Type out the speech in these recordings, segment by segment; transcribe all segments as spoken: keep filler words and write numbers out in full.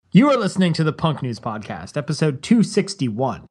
You are listening to the Punk News Podcast, episode two sixty-one.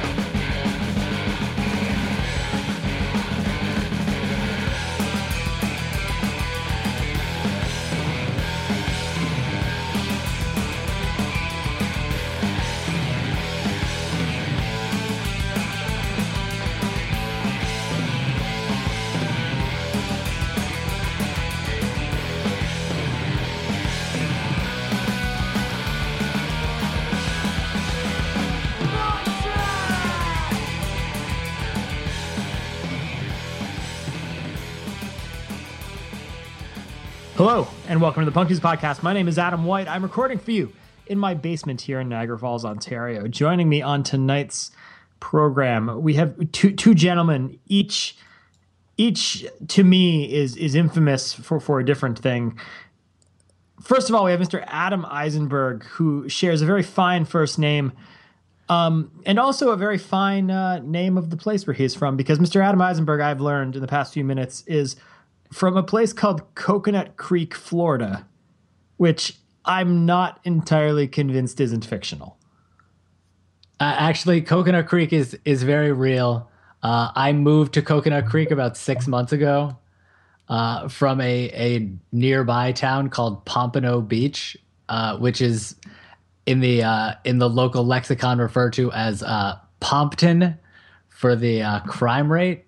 Hello, and welcome to the Punk News Podcast. My name is Adam White. I'm recording for you in my basement here in Niagara Falls, Ontario. Joining me on tonight's program, we have two two gentlemen. Each, each to me, is is infamous for, for a different thing. First of all, we have Mister Adam Eisenberg, who shares a very fine first name, um, and also a very fine uh, name of the place where he's from, because Mister Adam Eisenberg, I've learned in the past few minutes, is from a place called Coconut Creek, Florida, which I'm not entirely convinced isn't fictional. Uh, actually, Coconut Creek is is very real. Uh, I moved to Coconut Creek about six months ago uh, from a, a nearby town called Pompano Beach, uh, which is in the uh, in the local lexicon referred to as uh, Pompton for the uh, crime rate.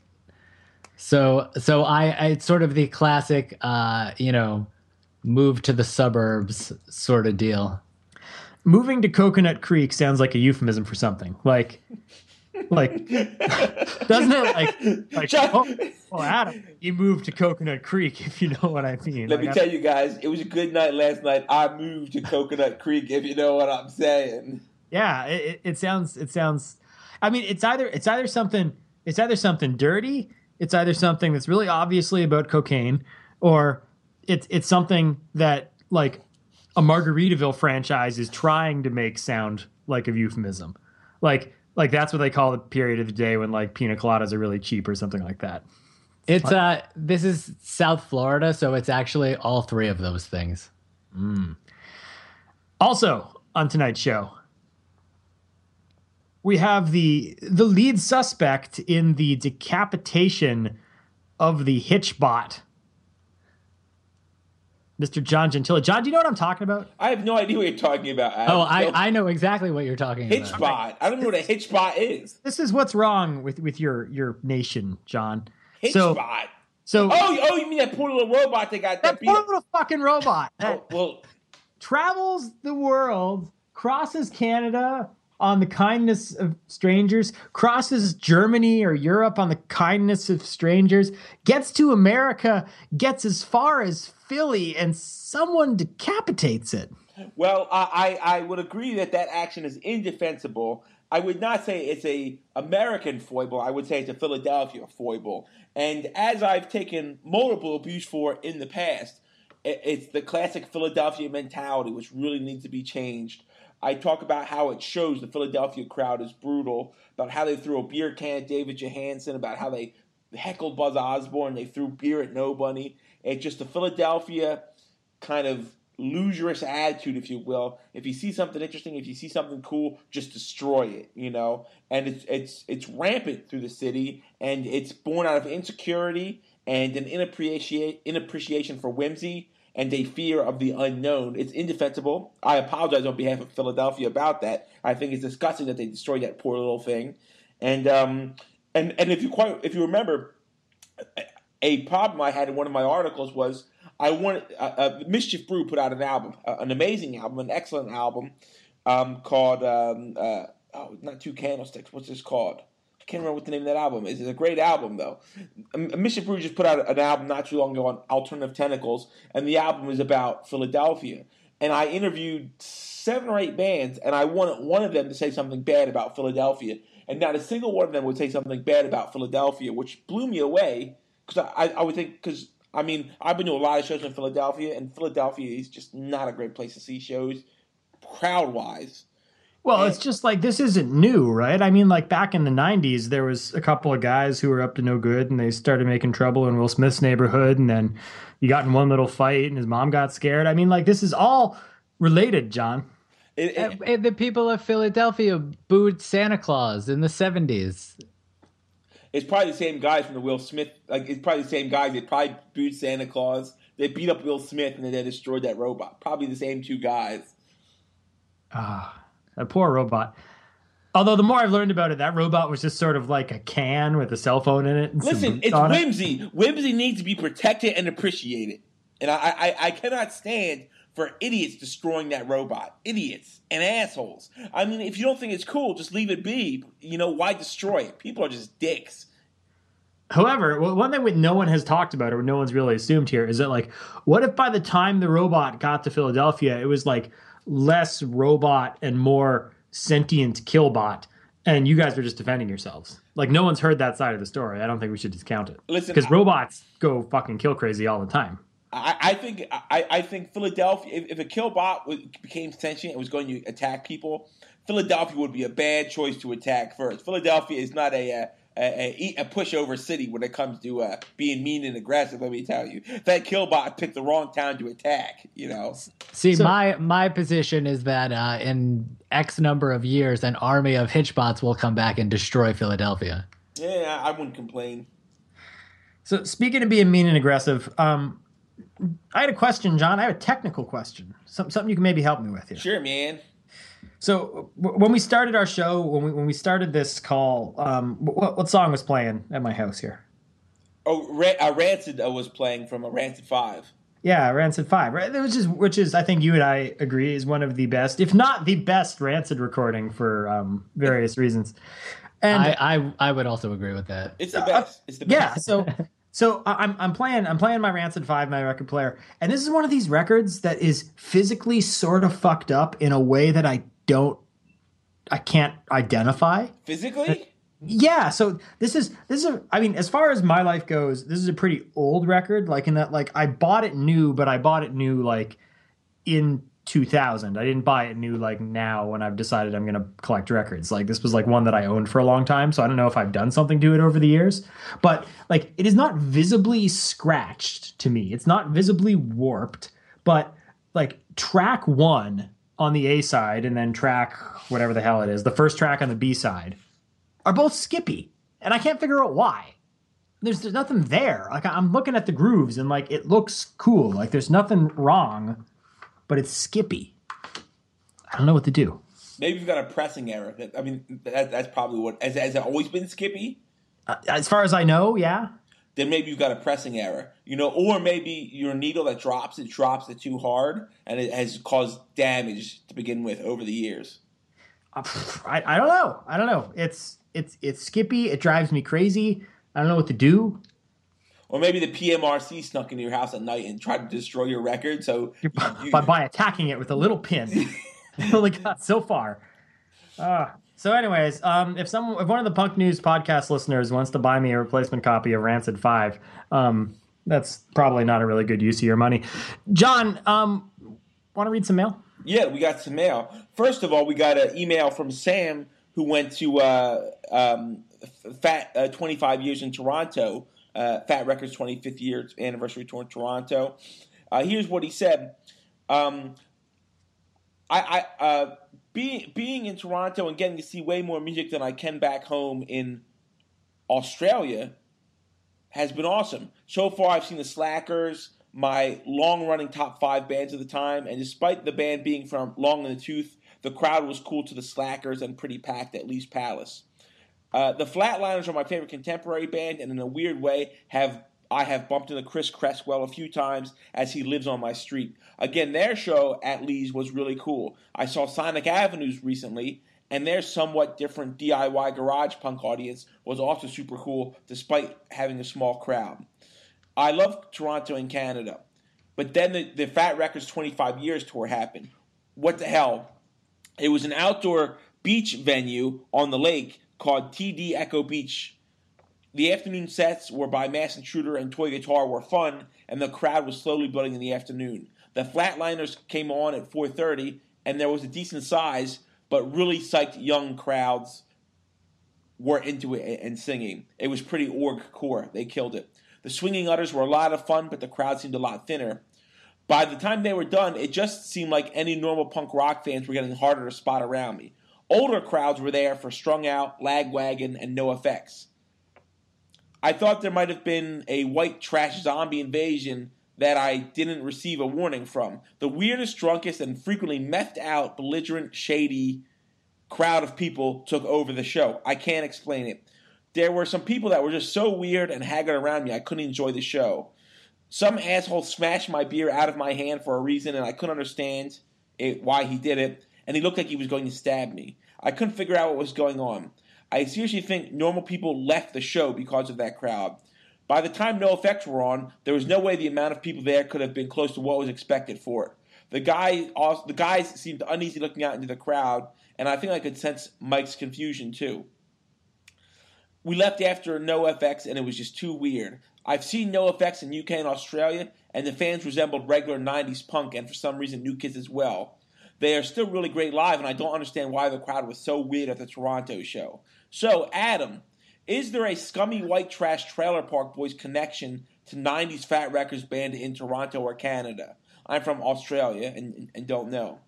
So, so I, I, it's sort of the classic, uh, you know, move to the suburbs sort of deal. Moving to Coconut Creek sounds like a euphemism for something. Like, like, doesn't it? Like, like, oh, oh, Adam, you moved to Coconut Creek, if you know what I mean. Let like, me tell you guys, it was a good night last night. I moved to Coconut Creek, if you know what I'm saying. Yeah, it, it sounds, it sounds. I mean, it's either, it's either something, it's either something dirty. It's either something that's really obviously about cocaine, or it's it's something that, like, a Margaritaville franchise is trying to make sound like a euphemism. Like, like that's what they call the period of the day when, like, pina coladas are really cheap or something like that. It's uh, this is South Florida, so it's actually all three of those things. Mm. Also, on tonight's show, we have the the lead suspect in the decapitation of the Hitchbot, Mister John Gentile. John, do you know what I'm talking about? I have no idea what you're talking about, Adam. Oh, I, I know exactly what you're talking Hitchbot. about. Hitchbot. I don't know what a Hitchbot is. This is what's wrong with, with your, your nation, John. Hitchbot. So, so oh, oh, you mean that poor little robot that got that, that poor little fucking robot that oh, well, travels the world, crosses Canada on the kindness of strangers, crosses Germany or Europe on the kindness of strangers, gets to America, gets as far as Philly, and someone decapitates it. Well, I, I, I would agree that that action is indefensible. I would not say it's a American foible. I would say it's a Philadelphia foible. And as I've taken multiple abuse for in the past, it, it's the classic Philadelphia mentality, which really needs to be changed. I talk about how it shows the Philadelphia crowd is brutal, about how they threw a beer can at David Johansen, about how they heckled Buzz Osborne, they threw beer at nobody. It's just a Philadelphia kind of loserous attitude, if you will. If you see something interesting, if you see something cool, just destroy it, you know? And it's it's it's rampant through the city, and it's born out of insecurity and an inappreciate, inappreciation for whimsy, and a fear of the unknown. It's indefensible. I apologize on behalf of Philadelphia about that. I think it's disgusting that they destroyed that poor little thing. And um, and and if you quite if you remember, a problem I had in one of my articles was I wanted uh, uh, Mischief Brew put out an album, uh, an amazing album, an excellent album um, called um, uh, oh, not Two Candlesticks. What's this called? I can't remember what the name of that album is. It's a great album, though. Mischief Brew just put out an album not too long ago on Alternative Tentacles, and the album is about Philadelphia. And I interviewed seven or eight bands, and I wanted one of them to say something bad about Philadelphia. And not a single one of them would say something bad about Philadelphia, which blew me away. Because I, I would think, because, I mean, I've been to a lot of shows in Philadelphia, and Philadelphia is just not a great place to see shows, crowd-wise. Well, it's just like, this isn't new, right? I mean, like, back in the nineties, there was a couple of guys who were up to no good, and they started making trouble in Will Smith's neighborhood, and then you got in one little fight, and his mom got scared. I mean, like, this is all related, John. It, it, Uh, the people of Philadelphia booed Santa Claus in the seventies. it's probably the same guys from the Will Smith. Like it's probably the same guys. They probably booed Santa Claus. They beat up Will Smith and then they destroyed that robot. Probably the same two guys. Ah, that poor robot. Although the more I've learned about it, that robot was just sort of like a can with a cell phone in it. And some Listen, boots it's on it. whimsy. Whimsy needs to be protected and appreciated. And I, I, I cannot stand for idiots destroying that robot. Idiots and assholes. I mean, if you don't think it's cool, just leave it be. You know, why destroy it? People are just dicks. However, well, one thing that no one has talked about or no one's really assumed here is that, like, what if by the time the robot got to Philadelphia, it was like less robot and more sentient killbot, and you guys were just defending yourselves? Like, no one's heard that side of the story. I don't think we should discount it. Listen, because I- robots go fucking kill crazy all the time. I, I think I, I think Philadelphia. If, if a killbot was, became sentient and was going to attack people, Philadelphia would be a bad choice to attack first. Philadelphia is not a a, a, a pushover city when it comes to uh, being mean and aggressive. Let me tell you, that killbot picked the wrong town to attack. You know. See, So- my my position is that uh, in X number of years, an army of hitchbots will come back and destroy Philadelphia. Yeah, I wouldn't complain. So speaking of being mean and aggressive, um, I had a question, John. I have a technical question, Some, something you can maybe help me with here. Sure, man. So w- when we started our show, when we when we started this call, um, what, what song was playing at my house here? Oh, Ra- uh, Rancid uh, was playing from a Rancid Five. Yeah, Rancid Five, right? Which is which is I think you and I agree is one of the best, if not the best, Rancid recording for um, various reasons. And I, I I would also agree with that. It's the best. It's the best. yeah, so so I- I'm I'm playing I'm playing my Rancid Five, my record player, and this is one of these records that is physically sort of fucked up in a way that I don't, I can't identify. Physically. Yeah, so this is this is a, I mean, as far as my life goes, this is a pretty old record. Like in that, like I bought it new, but I bought it new like in two thousand. I didn't buy it new like now when I've decided I'm gonna collect records. Like this was like one that I owned for a long time, so I don't know if I've done something to it over the years. But like it is not visibly scratched to me. It's not visibly warped. But like track one on the A side and then track whatever the hell it is, the first track on the B side, are both skippy, and I can't figure out why. There's, there's nothing there. Like I'm looking at the grooves and like it looks cool. Like there's nothing wrong, but it's skippy. I don't know what to do. Maybe you've got a pressing error. That- I mean, that, that's probably what. Has, has it always been skippy? Uh, as far as I know, yeah. Then maybe you've got a pressing error. You know, or maybe your needle that drops it drops it too hard, and it has caused damage to begin with over the years. Uh, pff, I, I don't know. I don't know. It's it's it's skippy. It drives me crazy. I don't know what to do. Or maybe the P M R C snuck into your house at night and tried to destroy your record. So you, you, by, by attacking it with a little pin. It only got so far. Uh, so anyways, um, if someone, if one of the Punk News podcast listeners wants to buy me a replacement copy of Rancid five, um, that's probably not a really good use of your money. John, um, want to read some mail? Yeah, we got some mail. First of all, we got an email from Sam who went to uh, um, Fat uh, twenty-five years in Toronto, uh, Fat Records twenty-fifth year anniversary tour in Toronto. Uh, here's what he said. Um, I, I uh, being being in Toronto and getting to see way more music than I can back home in Australia has been awesome. So far, I've seen the Slackers, my long-running top five bands of the time, and despite the band being from Long in the Tooth, the crowd was cool to the Slackers and pretty packed at Lee's Palace. Uh, the Flatliners are my favorite contemporary band, and in a weird way, have I have bumped into Chris Cresswell a few times as he lives on my street. Again, their show at Lee's was really cool. I saw Sonic Avenues recently, and their somewhat different D I Y garage punk audience was also super cool, despite having a small crowd. I love Toronto and Canada, but then the, the Fat Records twenty-five years tour happened. What the hell? It was an outdoor beach venue on the lake called T D Echo Beach. The afternoon sets were by Mass Intruder and Toy Guitar were fun, and the crowd was slowly building in the afternoon. The Flatliners came on at four thirty, and there was a decent size, but really psyched young crowds were into it and singing. It was pretty org core. They killed it. The Swinging Utters were a lot of fun, but the crowd seemed a lot thinner. By the time they were done, it just seemed like any normal punk rock fans were getting harder to spot around me. Older crowds were there for Strung Out, Lagwagon, and NoFX. I thought there might have been a white trash zombie invasion that I didn't receive a warning from. The weirdest, drunkest, and frequently methed out, belligerent, shady crowd of people took over the show. I can't explain it. There were some people that were just so weird and haggard around me I couldn't enjoy the show. Some asshole smashed my beer out of my hand for a reason, and I couldn't understand it, why he did it, and he looked like he was going to stab me. I couldn't figure out what was going on. I seriously think normal people left the show because of that crowd. By the time NoFX were on, there was no way the amount of people there could have been close to what was expected for it. The guy, also, the guys seemed uneasy looking out into the crowd, and I think I could sense Mike's confusion too. We left after NoFX, and it was just too weird. I've seen NoFX in U K and Australia, and the fans resembled regular nineties punk, and for some reason New Kids as well. They are still really great live, and I don't understand why the crowd was so weird at the Toronto show. So, Adam, is there a scummy white trash Trailer Park Boys connection to nineties Fat Wreckers band in Toronto or Canada? I'm from Australia and, and don't know.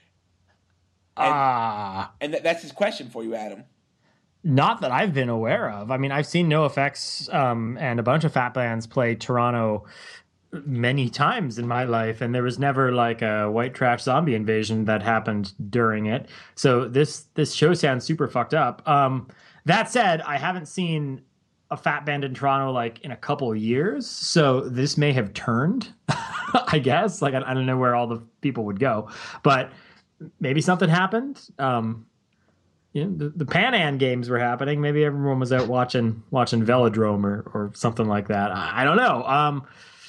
Ah. And, and th- that's his question for you, Adam. Not that I've been aware of. I mean, I've seen NoFX um, and a bunch of fat bands play Toronto many times in my life, and there was never like a white trash zombie invasion that happened during it. So this this show sounds super fucked up. Um, that said, I haven't seen a fat band in Toronto like in a couple of years, so this may have turned. I guess like I, I don't know where all the people would go, but maybe something happened. Um, you know, the, the Pan Am games were happening. Maybe everyone was out watching watching Velodrome or or something like that. I, I don't know. Um,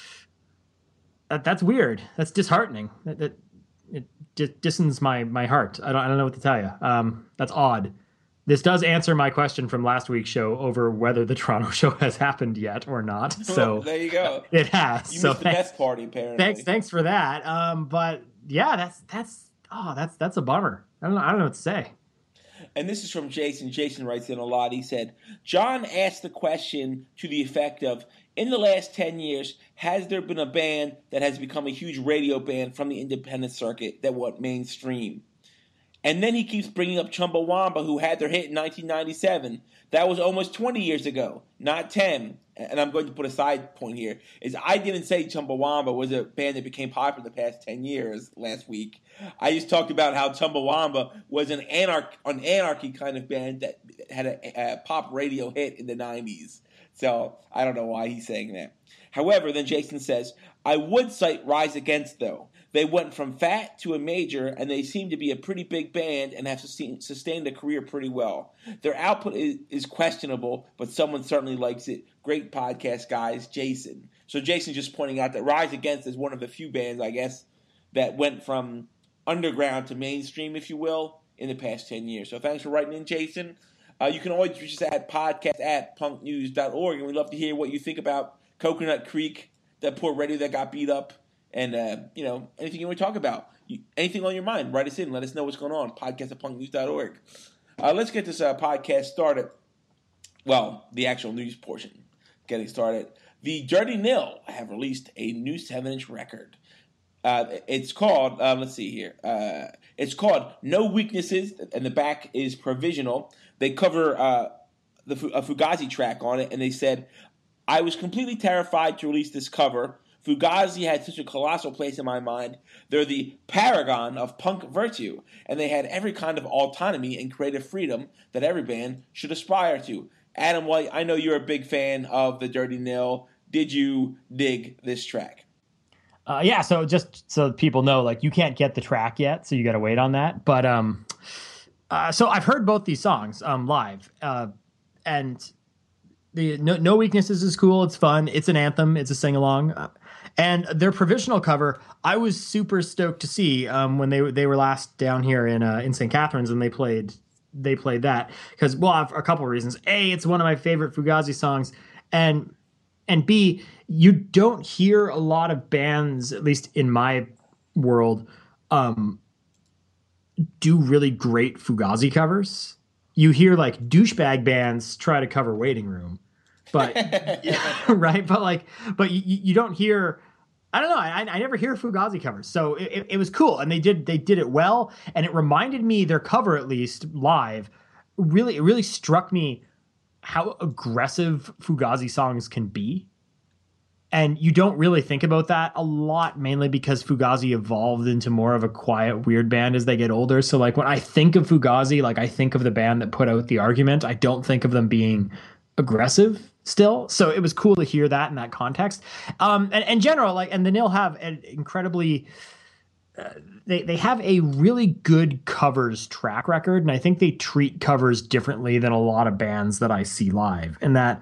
that, that's weird. That's disheartening. That, that it just distens my my heart. I don't I don't know what to tell you. Um, that's odd. This does answer my question from last week's show over whether the Toronto show has happened yet or not. So well, there you go. It has. You so missed the thanks, best party, apparently. Thanks, thanks for that. Um, but yeah, that's that's oh, that's that's a bummer. I don't know. I don't know what to say. And this is from Jason. Jason writes in a lot. He said, John asked the question to the effect of, in the last ten years, has there been a band that has become a huge radio band from the independent circuit that went mainstream? And then he keeps bringing up Chumbawamba, who had their hit in nineteen ninety-seven. That was almost twenty years ago, not ten. And I'm going to put a side point here, is I didn't say Chumbawamba was a band that became popular the past ten years last week. I just talked about how Chumbawamba was an, anarch, an anarchy kind of band that had a, a pop radio hit in the nineties. So I don't know why he's saying that. However, then Jason says, I would cite Rise Against, though. They went from fat to a major, and they seem to be a pretty big band and have sustained a career pretty well. Their output is, is questionable, but someone certainly likes it. Great podcast, guys. Jason. So Jason's just pointing out that Rise Against is one of the few bands, I guess, that went from underground to mainstream, if you will, in the past ten years. So thanks for writing in, Jason. Uh, you can always reach us at podcast at punk news dot org, and we'd love to hear what you think about Coconut Creek, that poor radio that got beat up. And, uh, you know, anything you want to talk about, you, anything on your mind, write us in. Let us know what's going on. Podcast at punk news dot org. Uh, let's get this uh, podcast started. Well, the actual news portion getting started. The Dirty Nil have released a new seven-inch record. Uh, it's called, uh, let's see here. Uh, it's called No Weaknesses, and the back is provisional. They cover uh, the a Fugazi track on it, and they said, I was completely terrified to release this cover. Fugazi had such a colossal place in my mind. They're the paragon of punk virtue, and they had every kind of autonomy and creative freedom that every band should aspire to. Adam White, I know you're a big fan of the Dirty Nil. Did you dig this track? Uh, yeah, so just so people know, like, you can't get the track yet, so you got to wait on that. But um, uh, so I've heard both these songs um live, uh, and the no, no Weaknesses is cool. It's fun. It's an anthem. It's a sing along. Uh, And their provisional cover, I was super stoked to see um, when they they were last down here in uh, in Saint Catharines, and they played they played that because, well, for a couple of reasons. A, it's one of my favorite Fugazi songs, and and B, you don't hear a lot of bands, at least in my world, um, do really great Fugazi covers. You hear like douchebag bands try to cover Waiting Room. But right, but like, but you, you don't hear I don't know. I, I never hear Fugazi covers, so it, it, it was cool, and they did they did it well, and it reminded me, their cover at least live, really it really struck me how aggressive Fugazi songs can be. And you don't really think about that a lot, mainly because Fugazi evolved into more of a quiet, weird band as they get older. So like when I think of Fugazi, like I think of the band that put out The Argument. I don't think of them being aggressive still. So it was cool to hear that in that context. Um, and in general, like, and the Nil have an incredibly, uh, they, they have a really good covers track record. And I think they treat covers differently than a lot of bands that I see live. And that,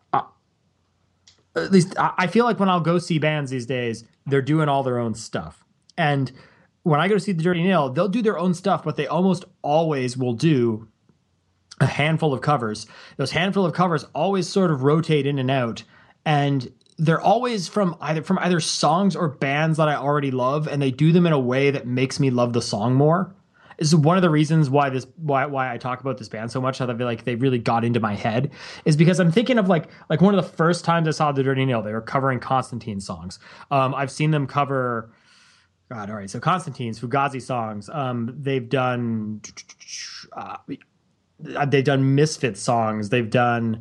at least I feel like when I'll go see bands these days, they're doing all their own stuff. And when I go to see the Dirty Nil, they'll do their own stuff, but they almost always will do a handful of covers. Those handful of covers always sort of rotate in and out. And they're always from either from either songs or bands that I already love, and they do them in a way that makes me love the song more. Is one of the reasons why this why why I talk about this band so much, how they like they really got into my head, is because I'm thinking of like like one of the first times I saw the Dirty Nil, they were covering Constantine songs. Um, I've seen them cover, God, all right, so Constantine's Fugazi songs. Um, they've done uh, they've done Misfits songs. They've done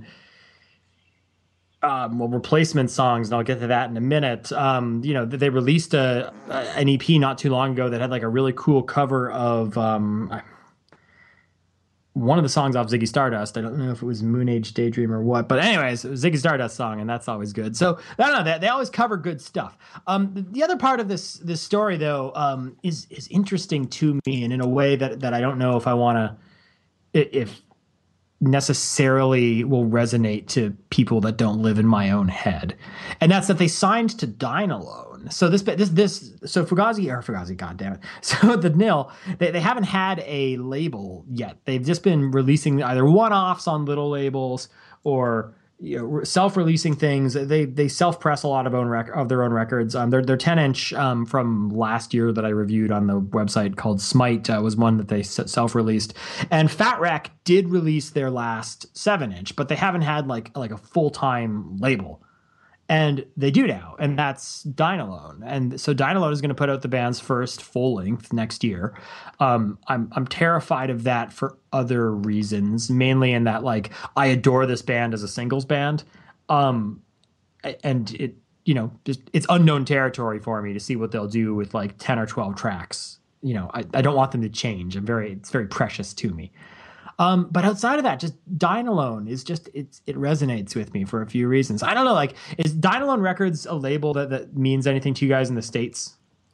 Um, well, replacement songs, and I'll get to that in a minute. Um, you know, they released a, a an E P not too long ago that had like a really cool cover of um, one of the songs off Ziggy Stardust. I don't know if it was Moon Age Daydream or what, but anyways, it was Ziggy Stardust song, and that's always good. So I don't know, they, they always cover good stuff. Um, the other part of this this story, though, um, is is interesting to me, and in a way that that I don't know if I want to, if necessarily will resonate to people that don't live in my own head, and that's that they signed to Dynalone. So this this this so Fugazi or Fugazi, God damn it. So the Nil, they they haven't had a label yet. They've just been releasing either one-offs on little labels or, you know, self-releasing things. They they self-press a lot of own rec- of their own records. Um, their their ten inch um, from last year that I reviewed on the website called Smite uh, was one that they self-released. And Fat Wreck did release their last seven inch, but they haven't had like like a full-time label. And they do now, and that's Dynalone. And so Dynalone is going to put out the band's first full length next year. Um, I'm I'm terrified of that for other reasons, mainly in that like I adore this band as a singles band, um, and it you know just it's unknown territory for me to see what they'll do with like ten or twelve tracks. You know, I, I don't want them to change. I'm very it's very precious to me. Um, but outside of that, just Dynalone is just, it's, it resonates with me for a few reasons. I don't know, like, is Dynalone Records a label that, that means anything to you guys in the States?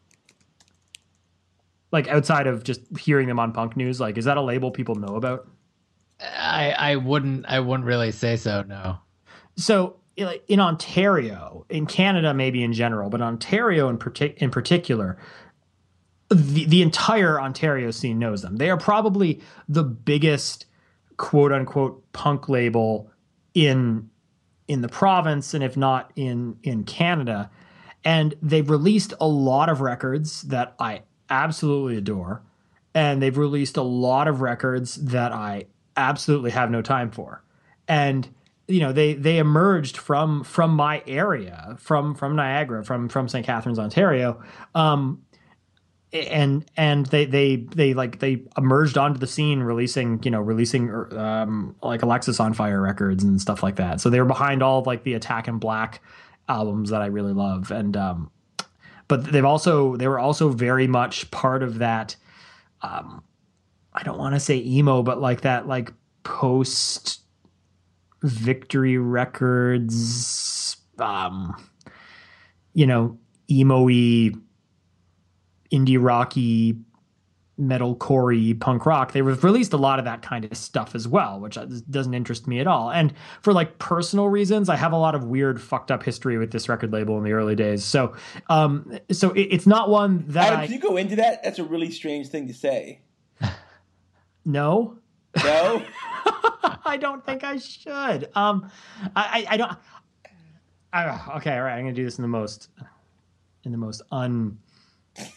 Like, outside of just hearing them on Punk News, like, is that a label people know about? I, I wouldn't, I wouldn't really say so, no. So in Ontario, in Canada, maybe in general, but Ontario in, partic- in particular, The, the entire Ontario scene knows them. They are probably the biggest quote unquote punk label in in the province, and if not in in Canada. And they've released a lot of records that I absolutely adore, and they've released a lot of records that I absolutely have no time for. And you know, they they emerged from from my area, from from Niagara, from from Saint Catharines, Ontario. Um, and and they they they like they emerged onto the scene releasing you know releasing um like Alexis on Fire records and stuff like that. So they were behind all of like the Attack and Black albums that I really love, and um but they've also they were also very much part of that um I don't want to say emo, but like that like post Victory Records um you know emo-y, indie rocky, metalcore-y punk rock. They've released a lot of that kind of stuff as well, which doesn't interest me at all. And for like personal reasons, I have a lot of weird fucked up history with this record label in the early days. So, um, so it, it's not one that Adam, I, can you go into that? That's a really strange thing to say. No, no, I don't think I should. Um, I, I, I don't. I, okay, all right. I'm gonna do this in the most, in the most un.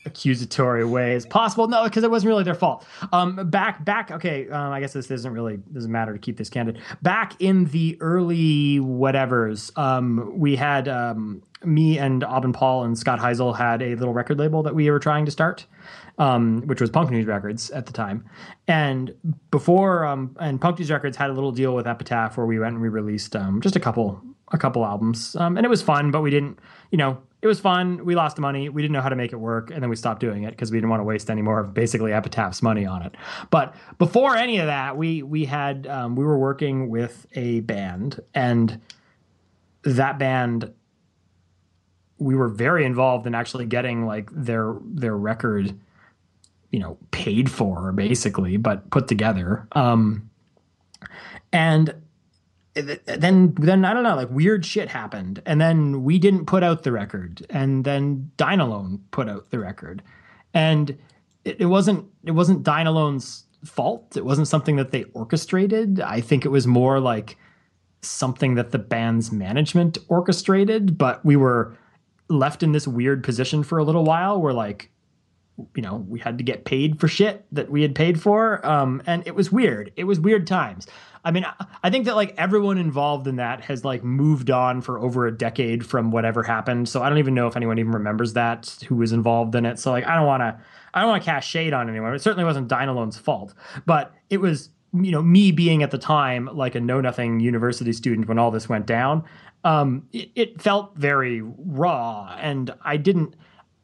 accusatory way as possible. No, because it wasn't really their fault. Um, back, back. Okay, um, I guess this doesn't really doesn't matter to keep this candid. Back in the early whatevers, um, we had um, me and Aubin Paul and Scott Heisel had a little record label that we were trying to start, um, which was Punk News Records at the time. And before, um, and Punk News Records had a little deal with Epitaph where we went and we released um, just a couple, a couple albums, um, and it was fun. But we didn't, you know. It was fun. We lost money. We didn't know how to make it work. And then we stopped doing it because we didn't want to waste any more of basically Epitaph's money on it. But before any of that, we we had um, we were working with a band, and that band, we were very involved in actually getting like their their record, you know, paid for basically, but put together. Um, and then then I don't know, like weird shit happened, and then we didn't put out the record, and then Dynalone put out the record, and it, it wasn't it wasn't Dynalone's fault. It wasn't something that they orchestrated. I think it was more like something that the band's management orchestrated, but we were left in this weird position for a little while where like, you know, we had to get paid for shit that we had paid for. Um, and it was weird. It was weird times. I mean, I think that like everyone involved in that has like moved on for over a decade from whatever happened. So I don't even know if anyone even remembers that, who was involved in it. So like, I don't want to, I don't want to cast shade on anyone. It certainly wasn't Dynalone's fault, but it was, you know, me being at the time like a know nothing university student when all this went down. Um, it, it felt very raw, and I didn't,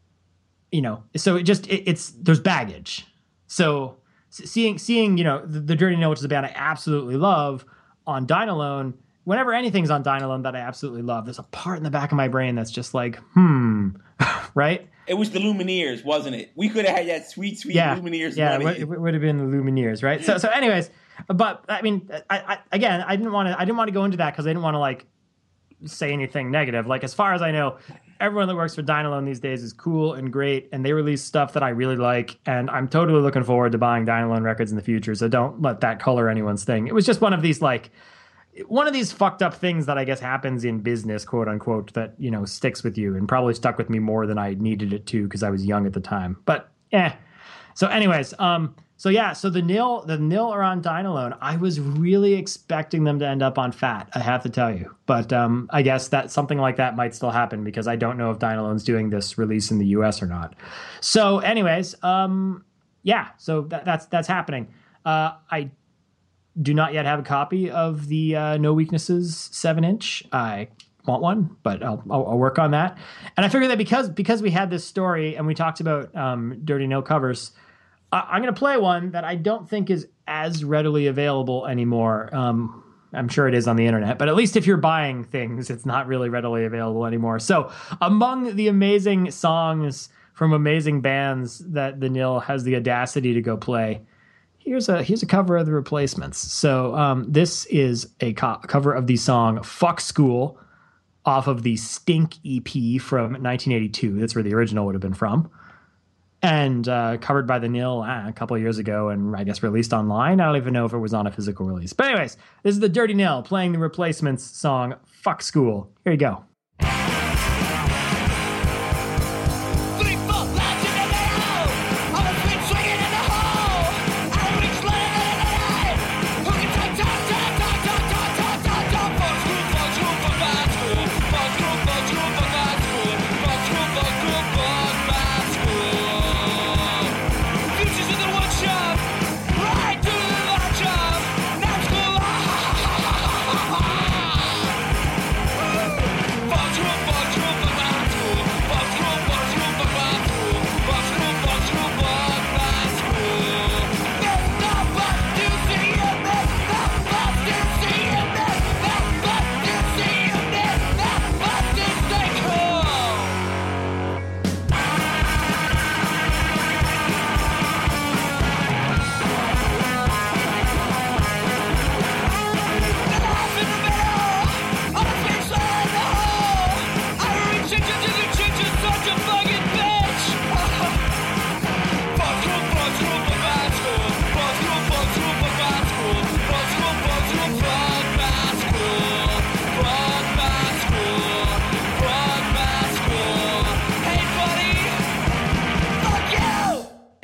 you know, so it just, it, it's, there's baggage. So seeing, seeing, you know, the, the Dirty Nil, which is a band I absolutely love, on Dynalone, whenever anything's on Dynalone that I absolutely love, there's a part in the back of my brain that's just like, hmm, right? It was the Lumineers, wasn't it? We could have had that sweet, sweet yeah, Lumineers yeah, money. it, it would have been the Lumineers, right? So, so anyways, but I mean, I, I again, I didn't want to, I didn't want to go into that because I didn't want to like say anything negative. Like, as far as I know, everyone that works for Dynalone these days is cool and great, and they release stuff that I really like, and I'm totally looking forward to buying Dynalone records in the future, so don't let that color anyone's thing. It was just one of these, like, one of these fucked up things that I guess happens in business, quote unquote, that, you know, sticks with you, and probably stuck with me more than I needed it to because I was young at the time. But, eh. So anyways, um... So yeah, so the nil, the nil are on Dynalone. I was really expecting them to end up on Fat, I have to tell you. But um, I guess that something like that might still happen because I don't know if Dynalone's doing this release in the U S or not. So anyways, um, yeah, so that, that's that's happening. Uh, I do not yet have a copy of the uh, No Weaknesses seven inch. I want one, but I'll, I'll, I'll work on that. And I figured that because because we had this story and we talked about um, Dirty Nil covers, I'm going to play one that I don't think is as readily available anymore. Um, I'm sure it is on the internet, but at least if you're buying things, it's not really readily available anymore. So among the amazing songs from amazing bands that the Nil has the audacity to go play, here's a here's a cover of The Replacements. So um, this is a co- cover of the song Fuck School off of the Stink E P from nineteen eighty-two. That's where the original would have been from. And uh, covered by the Nil uh, a couple of years ago, and I guess released online. I don't even know if it was on a physical release. But anyways, this is the Dirty Nil playing the Replacements song Fuck School. Here you go.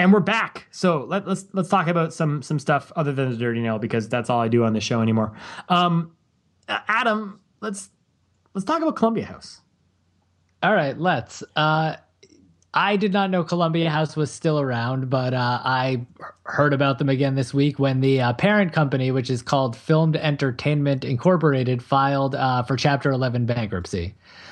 and we're back. So let, let's let's talk about some some stuff other than the dirty nail, because that's all I do on the show anymore. Um, Adam, let's let's talk about Columbia House. All right, let's. Uh, I did not know Columbia House was still around, but uh, I heard about them again this week when the uh, parent company, which is called Filmed Entertainment Incorporated, filed uh, for Chapter eleven bankruptcy.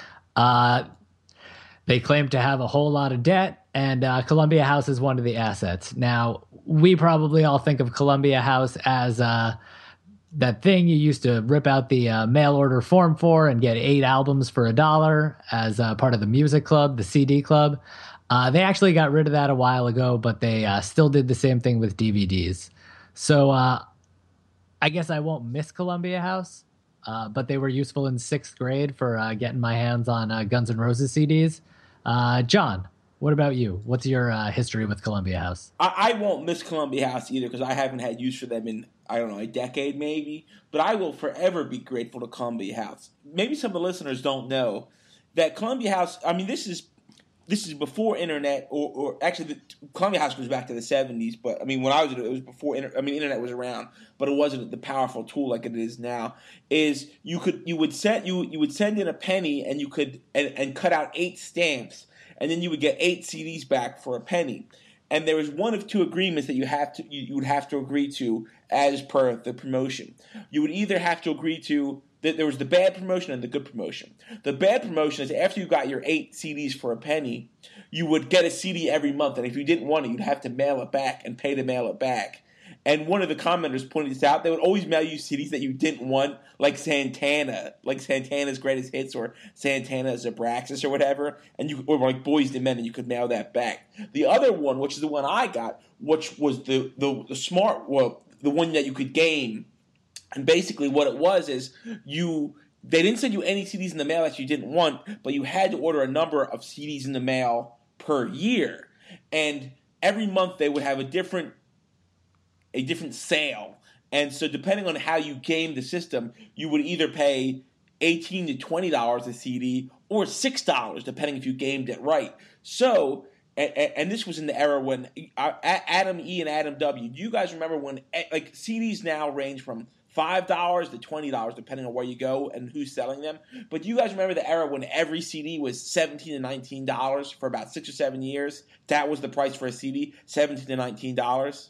Uh, they claim to have a whole lot of debt, and uh, Columbia House is one of the assets. Now, we probably all think of Columbia House as uh, that thing you used to rip out the uh, mail order form for and get eight albums for a dollar as uh, part of the music club, the C D club. Uh, they actually got rid of that a while ago, but they uh, still did the same thing with D V Ds. So uh, I guess I won't miss Columbia House, uh, but they were useful in sixth grade for uh, getting my hands on uh, Guns N' Roses C Ds. Uh, John, what about you? What's your uh, history with Columbia House? I, I won't miss Columbia House either because I haven't had use for them in, I don't know, a decade maybe. But I will forever be grateful to Columbia House. Maybe some of the listeners don't know that Columbia House, I mean, this is this is before internet, or, or actually the, Columbia House goes back to the seventies. But, I mean, when I was, it was before, I mean, internet was around, but it wasn't the powerful tool like it is now, is you could, you would send, you, you would send in a penny and you could, and, and cut out eight stamps. And then you would get eight C Ds back for a penny. And there was one of two agreements that you have to you, you would have to agree to as per the promotion. You would either have to agree to that there was the bad promotion and the good promotion. The bad promotion is after you got your eight C Ds for a penny, you would get a C D every month. And if you didn't want it, you'd have to mail it back and pay to mail it back. And one of the commenters pointed this out. They would always mail you C Ds that you didn't want, like Santana, like Santana's Greatest Hits or Santana's Abraxas or whatever, and you or like Boyz two Men, and you could mail that back. The other one, which is the one I got, which was the the, the smart, well, the one that you could game, and basically what it was is you they didn't send you any C Ds in the mail that you didn't want, but you had to order a number of C Ds in the mail per year, and every month they would have a different a different sale. And so depending on how you game the system, you would either pay eighteen to twenty dollars a C D or six dollars, depending if you gamed it right. So, and, and this was in the era when Adam E and Adam W, do you guys remember when, like, C Ds now range from five dollars to twenty dollars, depending on where you go and who's selling them. But do you guys remember the era when every C D was seventeen to nineteen dollars for about six or seven years? That was the price for a C D, seventeen to nineteen dollars.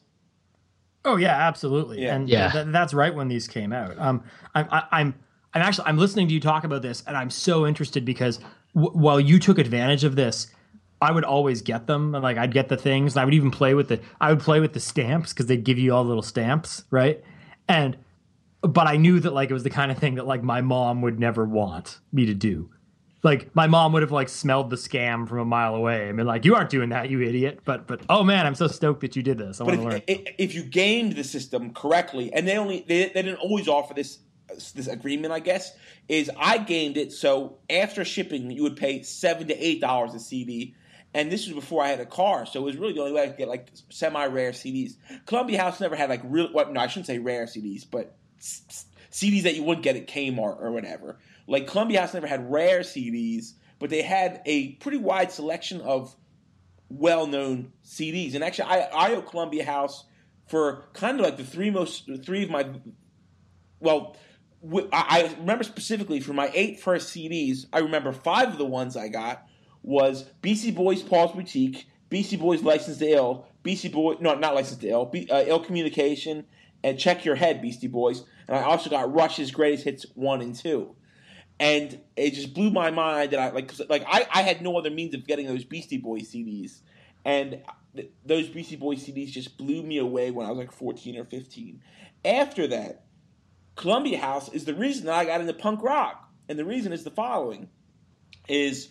Oh yeah, absolutely, Yeah. and Yeah. th- that's right when these came out. Um, I'm, I, I'm, I'm actually, I'm listening to you talk about this, and I'm so interested because w- while you took advantage of this, I would always get them, and like I'd get the things, and I would even play with the, I would play with the stamps because they'd give you all the little stamps, right? And, but I knew that like it was the kind of thing that like my mom would never want me to do. Like my mom would have like smelled the scam from a mile away. I mean, like, you aren't doing that, you idiot. But but oh man, I'm so stoked that you did this. I But want to learn. if, if, if you gamed the system correctly, and they only they, they didn't always offer this this agreement, I guess, is I gamed it so after shipping you would pay seven to eight dollars a C D, and this was before I had a car, so it was really the only way I could get like semi rare C Ds. Columbia House never had like real, well, no, I shouldn't say rare C Ds, but C Ds that you wouldn't get at Kmart or whatever. Like Columbia House never had rare C Ds, but they had a pretty wide selection of well-known C Ds. And actually, I, I owe Columbia House for kind of like the three most, three of my, well, I, I remember specifically for my eight first C Ds, I remember five of the ones I got was Beastie Boys' Paul's Boutique, Beastie Boys' Licensed to Ill, Beastie Boys, no, not Licensed to Ill, Be, uh, Ill Communication, and Check Your Head, Beastie Boys. And I also got Rush's Greatest Hits one and two. And it just blew my mind that I like, cause, like I, I had no other means of getting those Beastie Boys C Ds, and th- those Beastie Boys C Ds just blew me away when I was like fourteen or fifteen. After that, Columbia House is the reason that I got into punk rock, and the reason is the following: is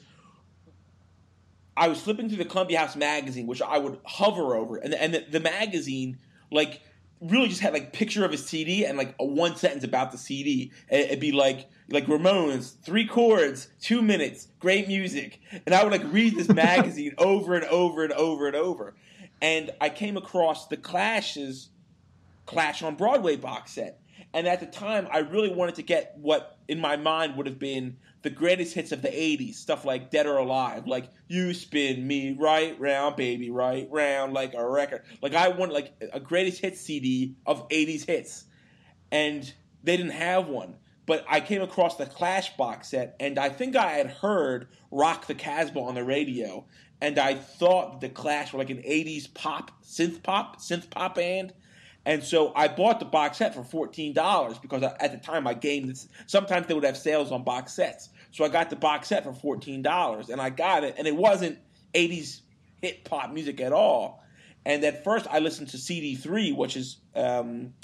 I was flipping through the Columbia House magazine, which I would hover over, and the, and the, the magazine like really just had like picture of a C D and like a one sentence about the C D. And it'd be like like Ramones, three chords, two minutes, great music. And I would like read this magazine over and over and over and over. And I came across the Clash's Clash on Broadway box set. And at the time, I really wanted to get what, in my mind, would have been the greatest hits of the eighties, stuff like Dead or Alive, like You Spin Me Right Round, Baby, Right Round, like a record. Like I wanted like a greatest hits C D of eighties hits. And they didn't have one. But I came across the Clash box set, and I think I had heard Rock the Casbah on the radio, and I thought the Clash were like an eighties pop, synth pop, synth pop band. And so I bought the box set for fourteen dollars because I, at the time I gamed this. Sometimes they would have sales on box sets. So I got the box set for fourteen dollars, and I got it, and it wasn't eighties hit pop music at all. And at first I listened to C D three, which is um,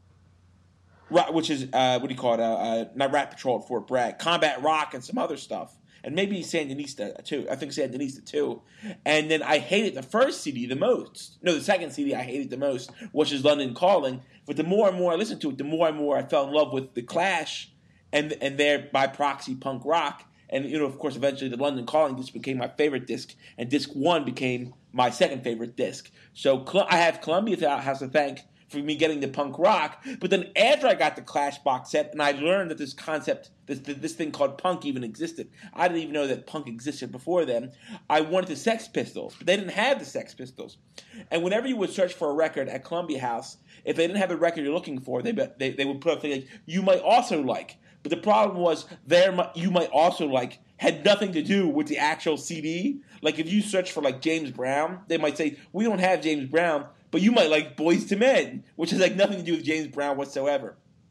which is uh, what do you call it? Uh, uh, not Rat Patrol at Fort Bragg, Combat Rock, and some other stuff. And maybe Sandinista too. I think Sandinista too. And then I hated the first C D the most. No, the second C D I hated the most, which is London Calling. But the more and more I listened to it, the more and more I fell in love with the Clash and and their by proxy punk rock. And, you know, of course, eventually the London Calling disc became my favorite disc, and disc one became my second favorite disc. So I have Columbia House to thank for me getting the punk rock. But then after I got the Clash box set and I learned that this concept, this this thing called punk even existed. I didn't even know that punk existed before then. I wanted the Sex Pistols, but they didn't have the Sex Pistols. And whenever you would search for a record at Columbia House, if they didn't have the record you're looking for, they they, they would put up things like, you might also like. But the problem was, there you might also like had nothing to do with the actual C D. Like if you search for like James Brown, they might say, we don't have James Brown, but you might like Boyz two Men, which has like nothing to do with James Brown whatsoever.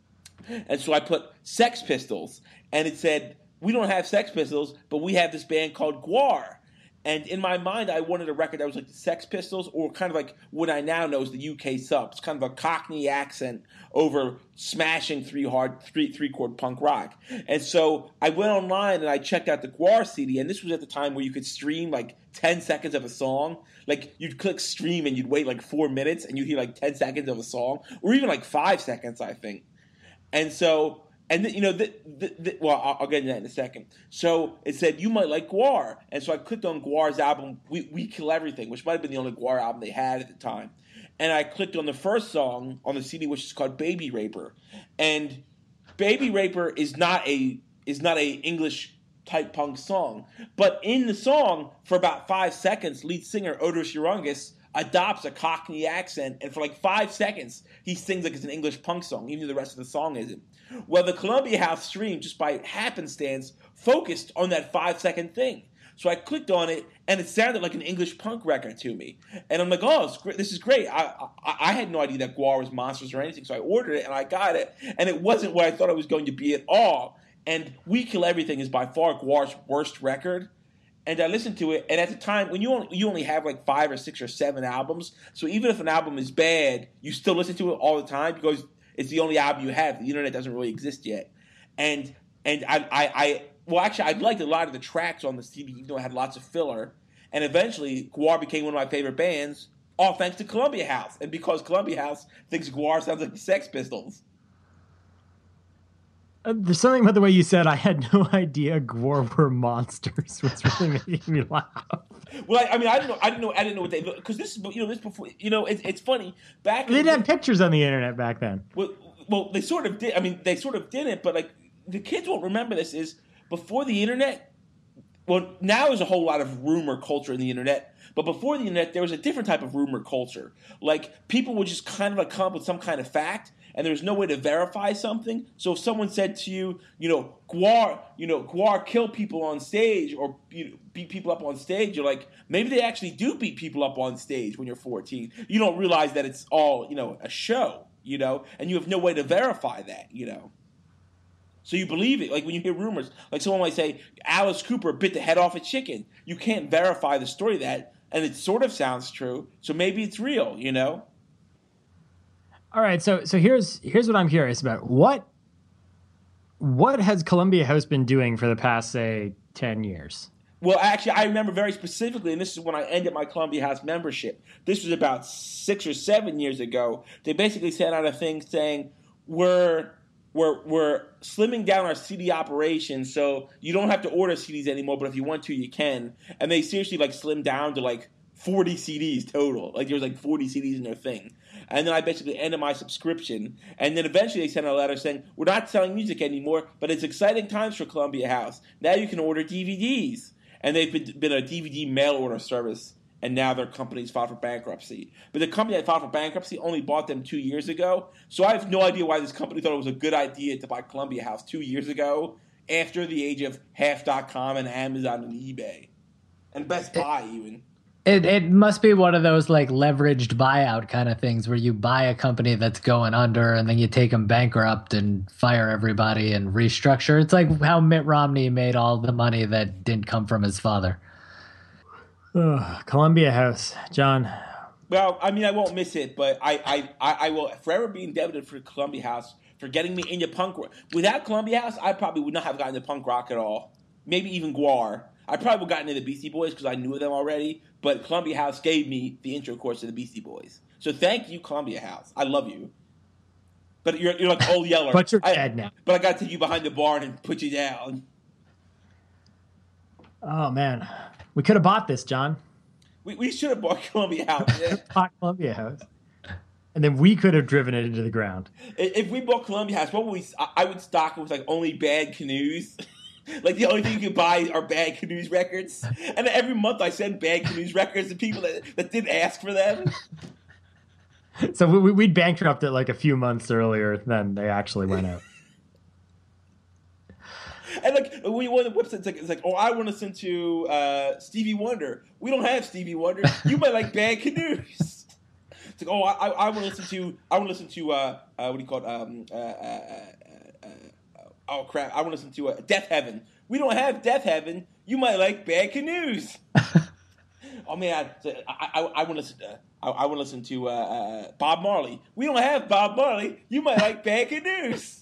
And so I put Sex Pistols, and it said, we don't have Sex Pistols, but we have this band called Gwar. And in my mind, I wanted a record that was like the Sex Pistols, or kind of like what I now know is the U K Subs, kind of a Cockney accent over smashing three hard three three chord punk rock. And so I went online and I checked out the Gwar C D, and this was at the time where you could stream like ten seconds of a song. Like you'd click stream and you'd wait like four minutes and you'd hear like ten seconds of a song, or even like five seconds, I think. And so. And, you know, the, the, the, well, I'll, I'll get into that in a second. So it said, you might like Gwar. And so I clicked on Gwar's album, We, we Kill Everything, which might have been the only Gwar album they had at the time. And I clicked on the first song on the C D, which is called Baby Raper. And Baby Raper is not a is not a English-type punk song. But in the song, for about five seconds, lead singer Otis Urungus adopts a Cockney accent, and for like five seconds, he sings like it's an English punk song, even though the rest of the song isn't. Well, the Columbia House stream, just by happenstance, focused on that five-second thing. So I clicked on it, and it sounded like an English punk record to me. And I'm like, oh, this is great. I, I, I had no idea that Gwar was monsters or anything, so I ordered it, and I got it. And it wasn't what I thought it was going to be at all. And We Kill Everything is by far Gwar's worst record. And I listened to it, and at the time, when you only, you only have like five or six or seven albums, so even if an album is bad, you still listen to it all the time because it's the only album you have. The internet doesn't really exist yet. And and I, I, I well, actually, I liked a lot of the tracks on the C D, even though it had lots of filler. And eventually, Gwar became one of my favorite bands, all thanks to Columbia House. And because Columbia House thinks Gwar sounds like the Sex Pistols. Uh, there's something about the way you said, I had no idea Gwar were monsters, which really made me laugh. Well, I, I mean, I didn't know, I didn't know, I didn't know what they look, because this is, you know, this before, you know, it, it's funny. Back they didn't have pictures on the internet back then. Well, well, they sort of did. I mean, they sort of didn't, but like the kids won't remember this. Is before the internet. Well, now there's a whole lot of rumor culture in the internet, but before the internet, there was a different type of rumor culture. Like people would just kind of like come up with some kind of fact, and there was no way to verify something. So if someone said to you, you know, Gwar, you know, Gwar kill people on stage or you know, beat people up on stage, you're like, maybe they actually do beat people up on stage when you're fourteen. You don't realize that it's all, you know, a show, you know, and you have no way to verify that, you know. So you believe it. Like when you hear rumors, like someone might say, Alice Cooper bit the head off a chicken. You can't verify the story of that, and it sort of sounds true. So maybe it's real, you know? All right, so so here's here's what I'm curious about. What what has Columbia House been doing for the past, say, ten years? Well, actually, I remember very specifically, and this is when I ended my Columbia House membership. This was about six or seven years ago. They basically sent out a thing saying, we're... We're, we're slimming down our C D operation, so you don't have to order C Ds anymore, but if you want to, you can. And they seriously, like, slimmed down to, like, forty C Ds total. Like, there was, like, forty C Ds in their thing. And then I basically ended my subscription. And then eventually they sent a letter saying, we're not selling music anymore, but it's exciting times for Columbia House. Now you can order D V Ds. And they've been, been a D V D mail order service, and now their company's filed for bankruptcy. But the company that filed for bankruptcy only bought them two years ago. So I have no idea why this company thought it was a good idea to buy Columbia House two years ago after the age of half dot com and Amazon and eBay. And Best Buy, even. It it must be one of those like leveraged buyout kind of things where you buy a company that's going under and then you take them bankrupt and fire everybody and restructure. It's like how Mitt Romney made all the money that didn't come from his father. Ugh, Columbia House, John. Well, I mean, I won't miss it, but I, I, I, I will forever be indebted for Columbia House for getting me into punk rock. Without Columbia House, I probably would not have gotten into punk rock at all. Maybe even Gwar. I probably would have gotten into the Beastie Boys because I knew them already, but Columbia House gave me the intro course to the Beastie Boys. So thank you, Columbia House. I love you. But you're you're like Old Yeller. But you're I, dead now. But I got to take you behind the barn and put you down. Oh, man. We could have bought this, John. We we should have bought Columbia House. Yeah. Bought Columbia House. And then we could have driven it into the ground. If we bought Columbia House, what would we? I would stock it with like only Bad Canoes. Like the only thing you can buy are Bad Canoes records. And every month I send Bad Canoes records to people that, that didn't ask for them. So we, we'd bankrupt it like a few months earlier than they actually went out. And like when you want the website, it's like, it's like, oh, I want to listen to uh, Stevie Wonder. We don't have Stevie Wonder. You might like Bad Canoes. It's like, oh, I, I want to listen to, I want to listen to, uh, uh, what do you call it? Um, uh, uh, uh, oh crap! I want to listen to uh, Death Heaven. We don't have Death Heaven. You might like Bad Canoes. Oh man, I, I, I want to listen. To, I, I want to listen to uh, uh, Bob Marley. We don't have Bob Marley. You might like Bad Canoes.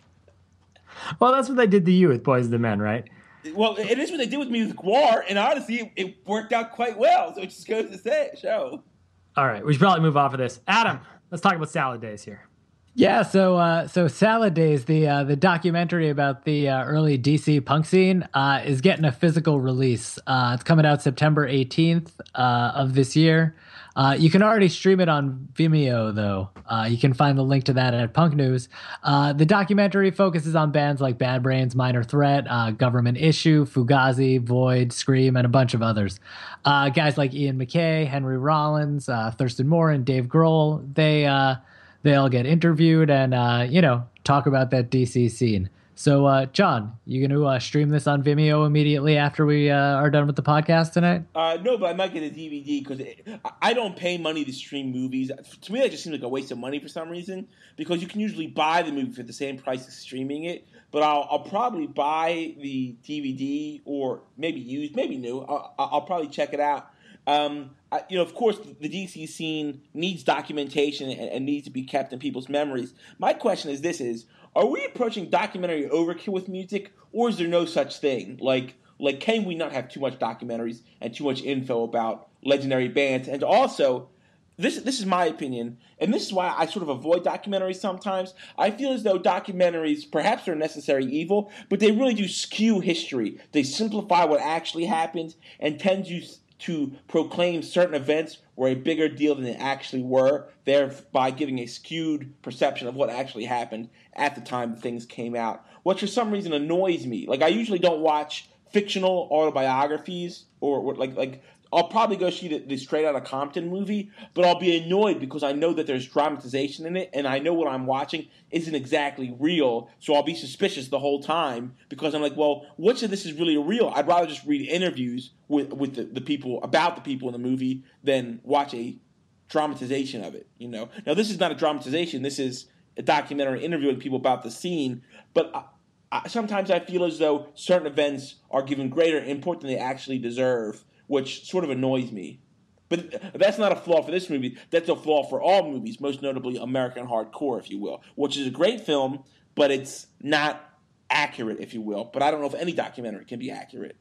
Well, that's what they did to you with Boys the Men, right? Well, it is what they did with me with Gwar, and honestly, it, it worked out quite well. So it just goes to say, show. All right, we should probably move off of this. Adam, let's talk about Salad Days here. Yeah, so uh, so Salad Days, the uh, the documentary about the uh, early D C punk scene, uh, is getting a physical release. Uh, it's coming out September eighteenth uh, of this year. Uh, you can already stream it on Vimeo, though. Uh, you can find the link to that at Punk News. Uh, the documentary focuses on bands like Bad Brains, Minor Threat, uh, Government Issue, Fugazi, Void, Scream, and a bunch of others. Uh, guys like Ian MacKaye, Henry Rollins, uh, Thurston Moore, and Dave Grohl, they... Uh, They all get interviewed and, uh, you know, talk about that D C scene. So, uh, John, you going to uh, stream this on Vimeo immediately after we uh, are done with the podcast tonight? Uh, no, but I might get a D V D because I don't pay money to stream movies. To me, that just seems like a waste of money for some reason because you can usually buy the movie for the same price as streaming it. But I'll, I'll probably buy the D V D or maybe used, maybe new. I'll, I'll probably check it out. Um, I, you know, of course, the D C scene needs documentation and, and needs to be kept in people's memories. My question is this is, are we approaching documentary overkill with music, or is there no such thing? Like, like can we not have too much documentaries and too much info about legendary bands? And also, this this is my opinion, and this is why I sort of avoid documentaries sometimes. I feel as though documentaries, perhaps they're a necessary evil, but they really do skew history. They simplify what actually happened and tend to... to proclaim certain events were a bigger deal than they actually were, thereby giving a skewed perception of what actually happened at the time things came out, which for some reason annoys me. Like, I usually don't watch fictional autobiographies or, or like like I'll probably go see the, the Straight Outta Compton movie, but I'll be annoyed because I know that there's dramatization in it, and I know what I'm watching isn't exactly real, so I'll be suspicious the whole time because I'm like, well, which of this is really real? I'd rather just read interviews with with the, the people, about the people in the movie, than watch a dramatization of it, you know? Now, this is not a dramatization. This is a documentary interviewing people about the scene, but I, I, sometimes I feel as though certain events are given greater import than they actually deserve, which sort of annoys me. But that's not a flaw for this movie. That's a flaw for all movies, most notably American Hardcore, if you will, which is a great film, but it's not accurate, if you will. But I don't know if any documentary can be accurate.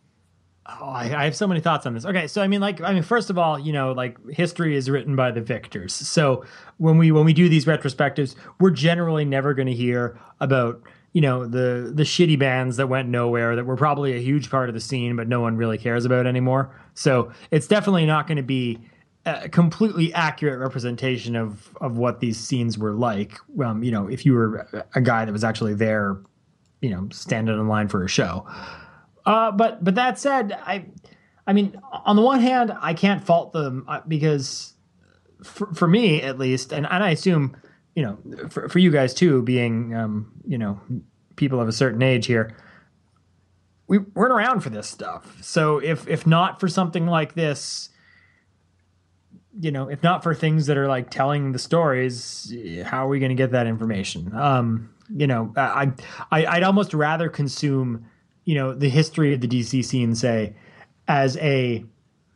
Oh, I, I have so many thoughts on this. Okay, so I mean, like, I mean, first of all, you know, like, history is written by the victors. So when we when we do these retrospectives, we're generally never going to hear about, you know, the the shitty bands that went nowhere, that were probably a huge part of the scene, but no one really cares about anymore. So it's definitely not going to be a completely accurate representation of of what these scenes were like. Um, you know, if you were a guy that was actually there, you know, standing in line for a show. Uh, but but that said, I I mean, on the one hand, I can't fault them because for, for me at least, and, and I assume, you know, for, for you guys too, being um, you know, people of a certain age here, we weren't around for this stuff. So if if not for something like this, you know, if not for things that are like telling the stories, how are we going to get that information? Um, you know, I, I, I'd almost rather consume, you know, the history of the D C scene, say, as a,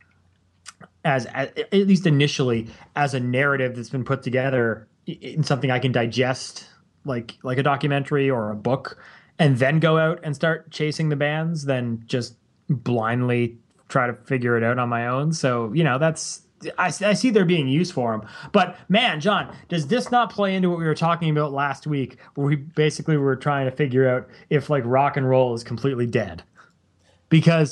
as, as at least initially, as a narrative that's been put together in something I can digest, like like a documentary or a book, and then go out and start chasing the bands, than just blindly try to figure it out on my own. So, you know, that's, I, I see there being use for them. But man, John, does this not play into what we were talking about last week, where we basically were trying to figure out if like rock and roll is completely dead? Because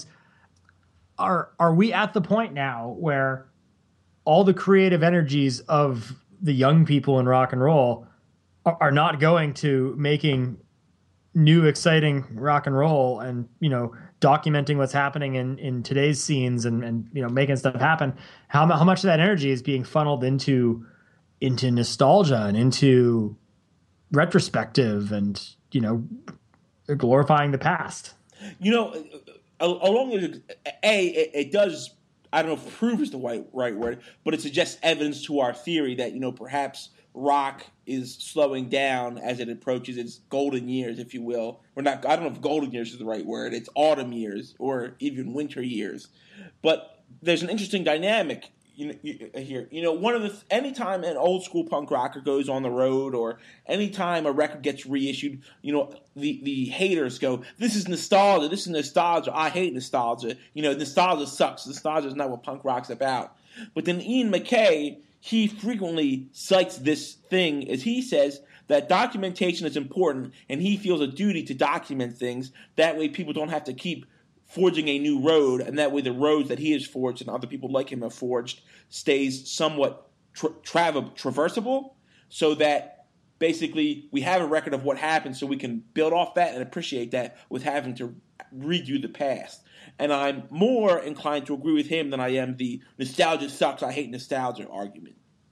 are are we at the point now where all the creative energies of the young people in rock and roll are, are not going to making new exciting rock and roll and, you know, documenting what's happening in, in today's scenes and, and, you know, making stuff happen? How, how much of that energy is being funneled into, into nostalgia and into retrospective and, you know, glorifying the past? You know, along with A, it, it does, I don't know if prove is the right, right word, but it suggests evidence to our theory that, you know, perhaps rock is slowing down as it approaches its golden years, if you will. Or not, I don't know if golden years is the right word. It's autumn years or even winter years. But there's an interesting dynamic you know, here. You know, one of the anytime an old school punk rocker goes on the road, or anytime a record gets reissued, you know, the, the haters go, "This is nostalgia. This is nostalgia. I hate nostalgia. You know, nostalgia sucks. Nostalgia is not what punk rock's about." But then Ian MacKaye, he frequently cites this thing, as he says, that documentation is important, and he feels a duty to document things. That way people don't have to keep forging a new road, and that way the roads that he has forged and other people like him have forged stays somewhat tra- tra- traversable, so that basically we have a record of what happened, so we can build off that and appreciate that with having to redo the past. And I'm more inclined to agree with him than I am the nostalgia sucks, I hate nostalgia argument.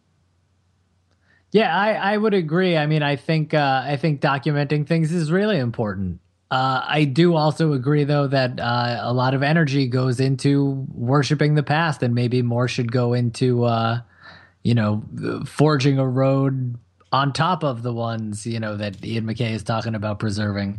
Yeah, I, I would agree. I mean, I think uh, I think documenting things is really important. Uh, I do also agree, though, that uh, a lot of energy goes into worshiping the past, and maybe more should go into, uh, you know, forging a road on top of the ones, you know, that Ian MacKaye is talking about preserving.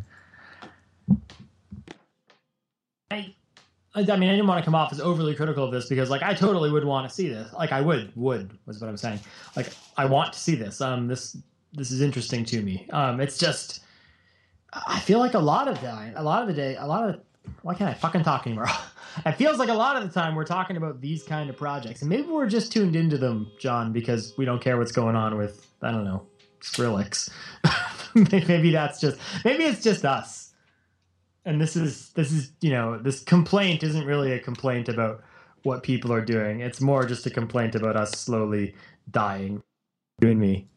I, I mean, I didn't want to come off as overly critical of this, because, like, I totally would want to see this. Like, I would, would was what I'm saying. Like, I want to see this. Um, this this is interesting to me. Um, it's just, I feel like a lot of the a lot of the day, a lot of why can't I fucking talk anymore? It feels like a lot of the time we're talking about these kind of projects, and maybe we're just tuned into them, John, because we don't care what's going on with, I don't know, Skrillex. Maybe that's just maybe it's just us. And this is this is you know this complaint isn't really a complaint about what people are doing. It's more just a complaint about us slowly dying. You and me.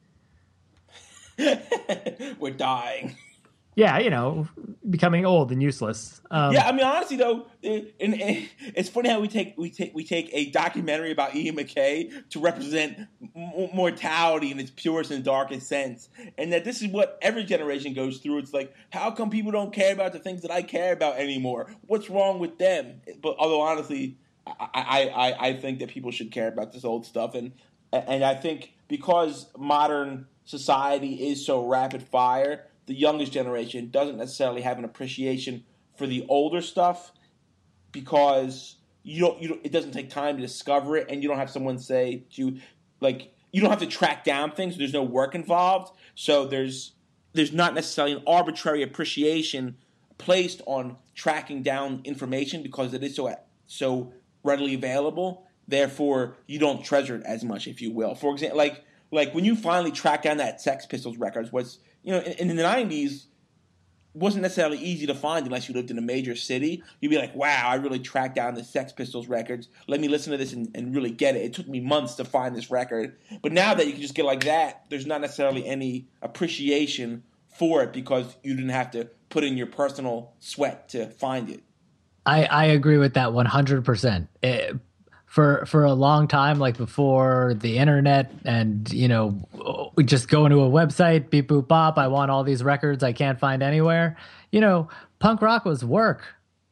We're dying. Yeah, you know, becoming old and useless. Um, yeah, I mean, honestly, though, it, and, and it's funny how we take we take we take a documentary about Ian MacKaye to represent m- mortality in its purest and darkest sense, and that this is what every generation goes through. It's like, how come people don't care about the things that I care about anymore? What's wrong with them? But although, honestly, I I, I think that people should care about this old stuff, and and I think because modern society is so rapid fire, the youngest generation doesn't necessarily have an appreciation for the older stuff, because you don't, you don't, it doesn't take time to discover it, and you don't have someone say to you, like, you don't have to track down things. There's no work involved, so there's there's not necessarily an arbitrary appreciation placed on tracking down information, because it is so so readily available. Therefore, you don't treasure it as much, if you will. For example, like like when you finally track down that Sex Pistols records, was you know, in, in the nineties, wasn't necessarily easy to find unless you lived in a major city. You'd be like, wow, I really tracked down the Sex Pistols records. Let me listen to this and, and really get it. It took me months to find this record. But now that you can just get like that, there's not necessarily any appreciation for it because you didn't have to put in your personal sweat to find it. I, I agree with that one hundred percent. It, for for a long time, like before the internet and, you know, we just go into a website, beep, boop, bop, I want all these records I can't find anywhere. You know, punk rock was work.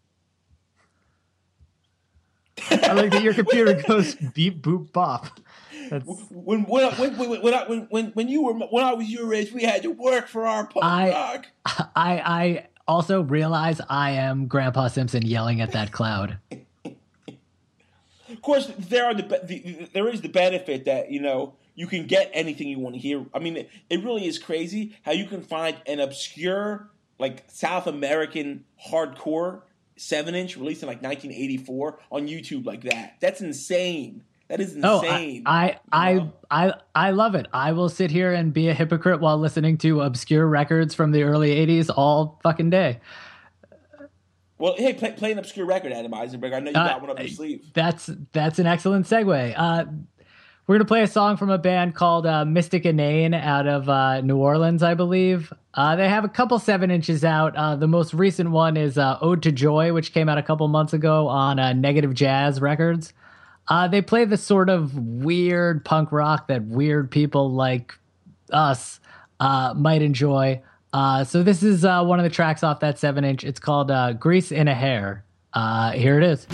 I like that your computer goes beep, boop, bop. That's... When when when when when, I, when when when you were when I was your age, we had to work for our punk I, rock. I I also realize I am Grandpa Simpson yelling at that cloud. Of course, there are the, the there is the benefit that, you know, you can get anything you want to hear. I mean, it, it really is crazy how you can find an obscure, like, South American hardcore seven inch released in like nineteen eighty-four on YouTube like that. That's insane. That is insane. Oh, I I, you know? I I I love it. I will sit here and be a hypocrite while listening to obscure records from the early eighties all fucking day. Well, hey, play, play an obscure record, Adam Eisenberg. I know you got uh, one up your sleeve. That's that's an excellent segue. Uh, we're going to play a song from a band called uh, Mystic Inane out of uh, New Orleans, I believe. Uh, they have a couple seven inches out. Uh, the most recent one is uh, Ode to Joy, which came out a couple months ago on uh, Negative Jazz Records. Uh, they play the sort of weird punk rock that weird people like us uh, might enjoy. Uh, so this is uh, one of the tracks off that seven inch. It's called uh, Grease in a Hair. Uh, here it is.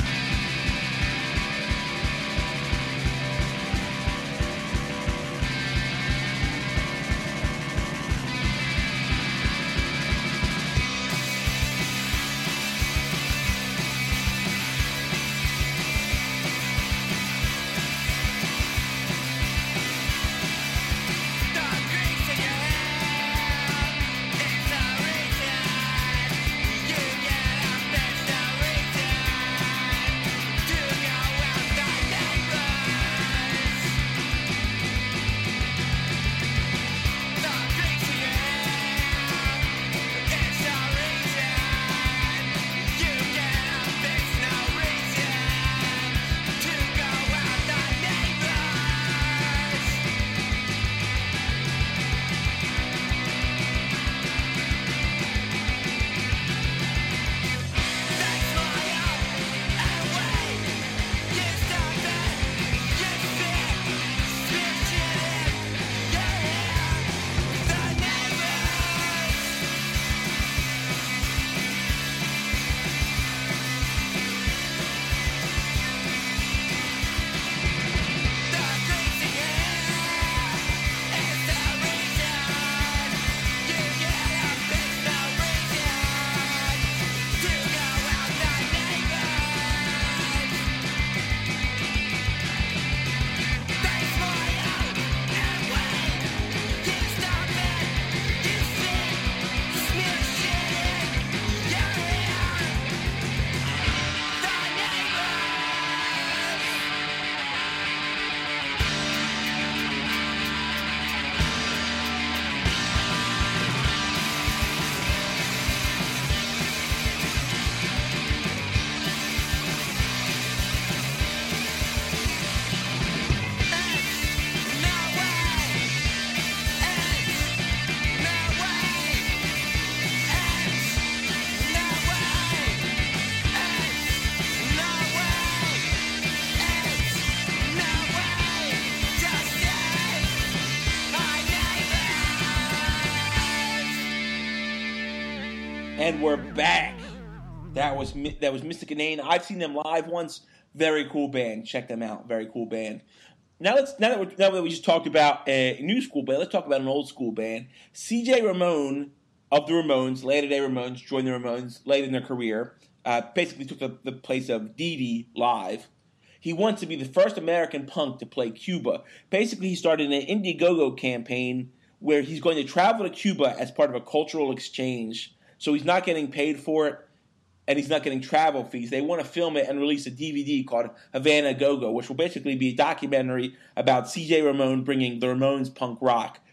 And we're back. That was that was Mystic Inane. I've seen them live once. Very cool band. Check them out. Very cool band. Now let's now that, we're, now that we just talked about a new school band, let's talk about an old school band. C J Ramone of the Ramones, later day Ramones, joined the Ramones late in their career. Uh, basically took the, the place of Dee Dee live. He wants to be the first American punk to play Cuba. Basically, he started an Indiegogo campaign where he's going to travel to Cuba as part of a cultural exchange. So he's not getting paid for it, and he's not getting travel fees. They want to film it and release a D V D called Havana Go-Go, which will basically be a documentary about C J Ramone bringing the Ramones punk rock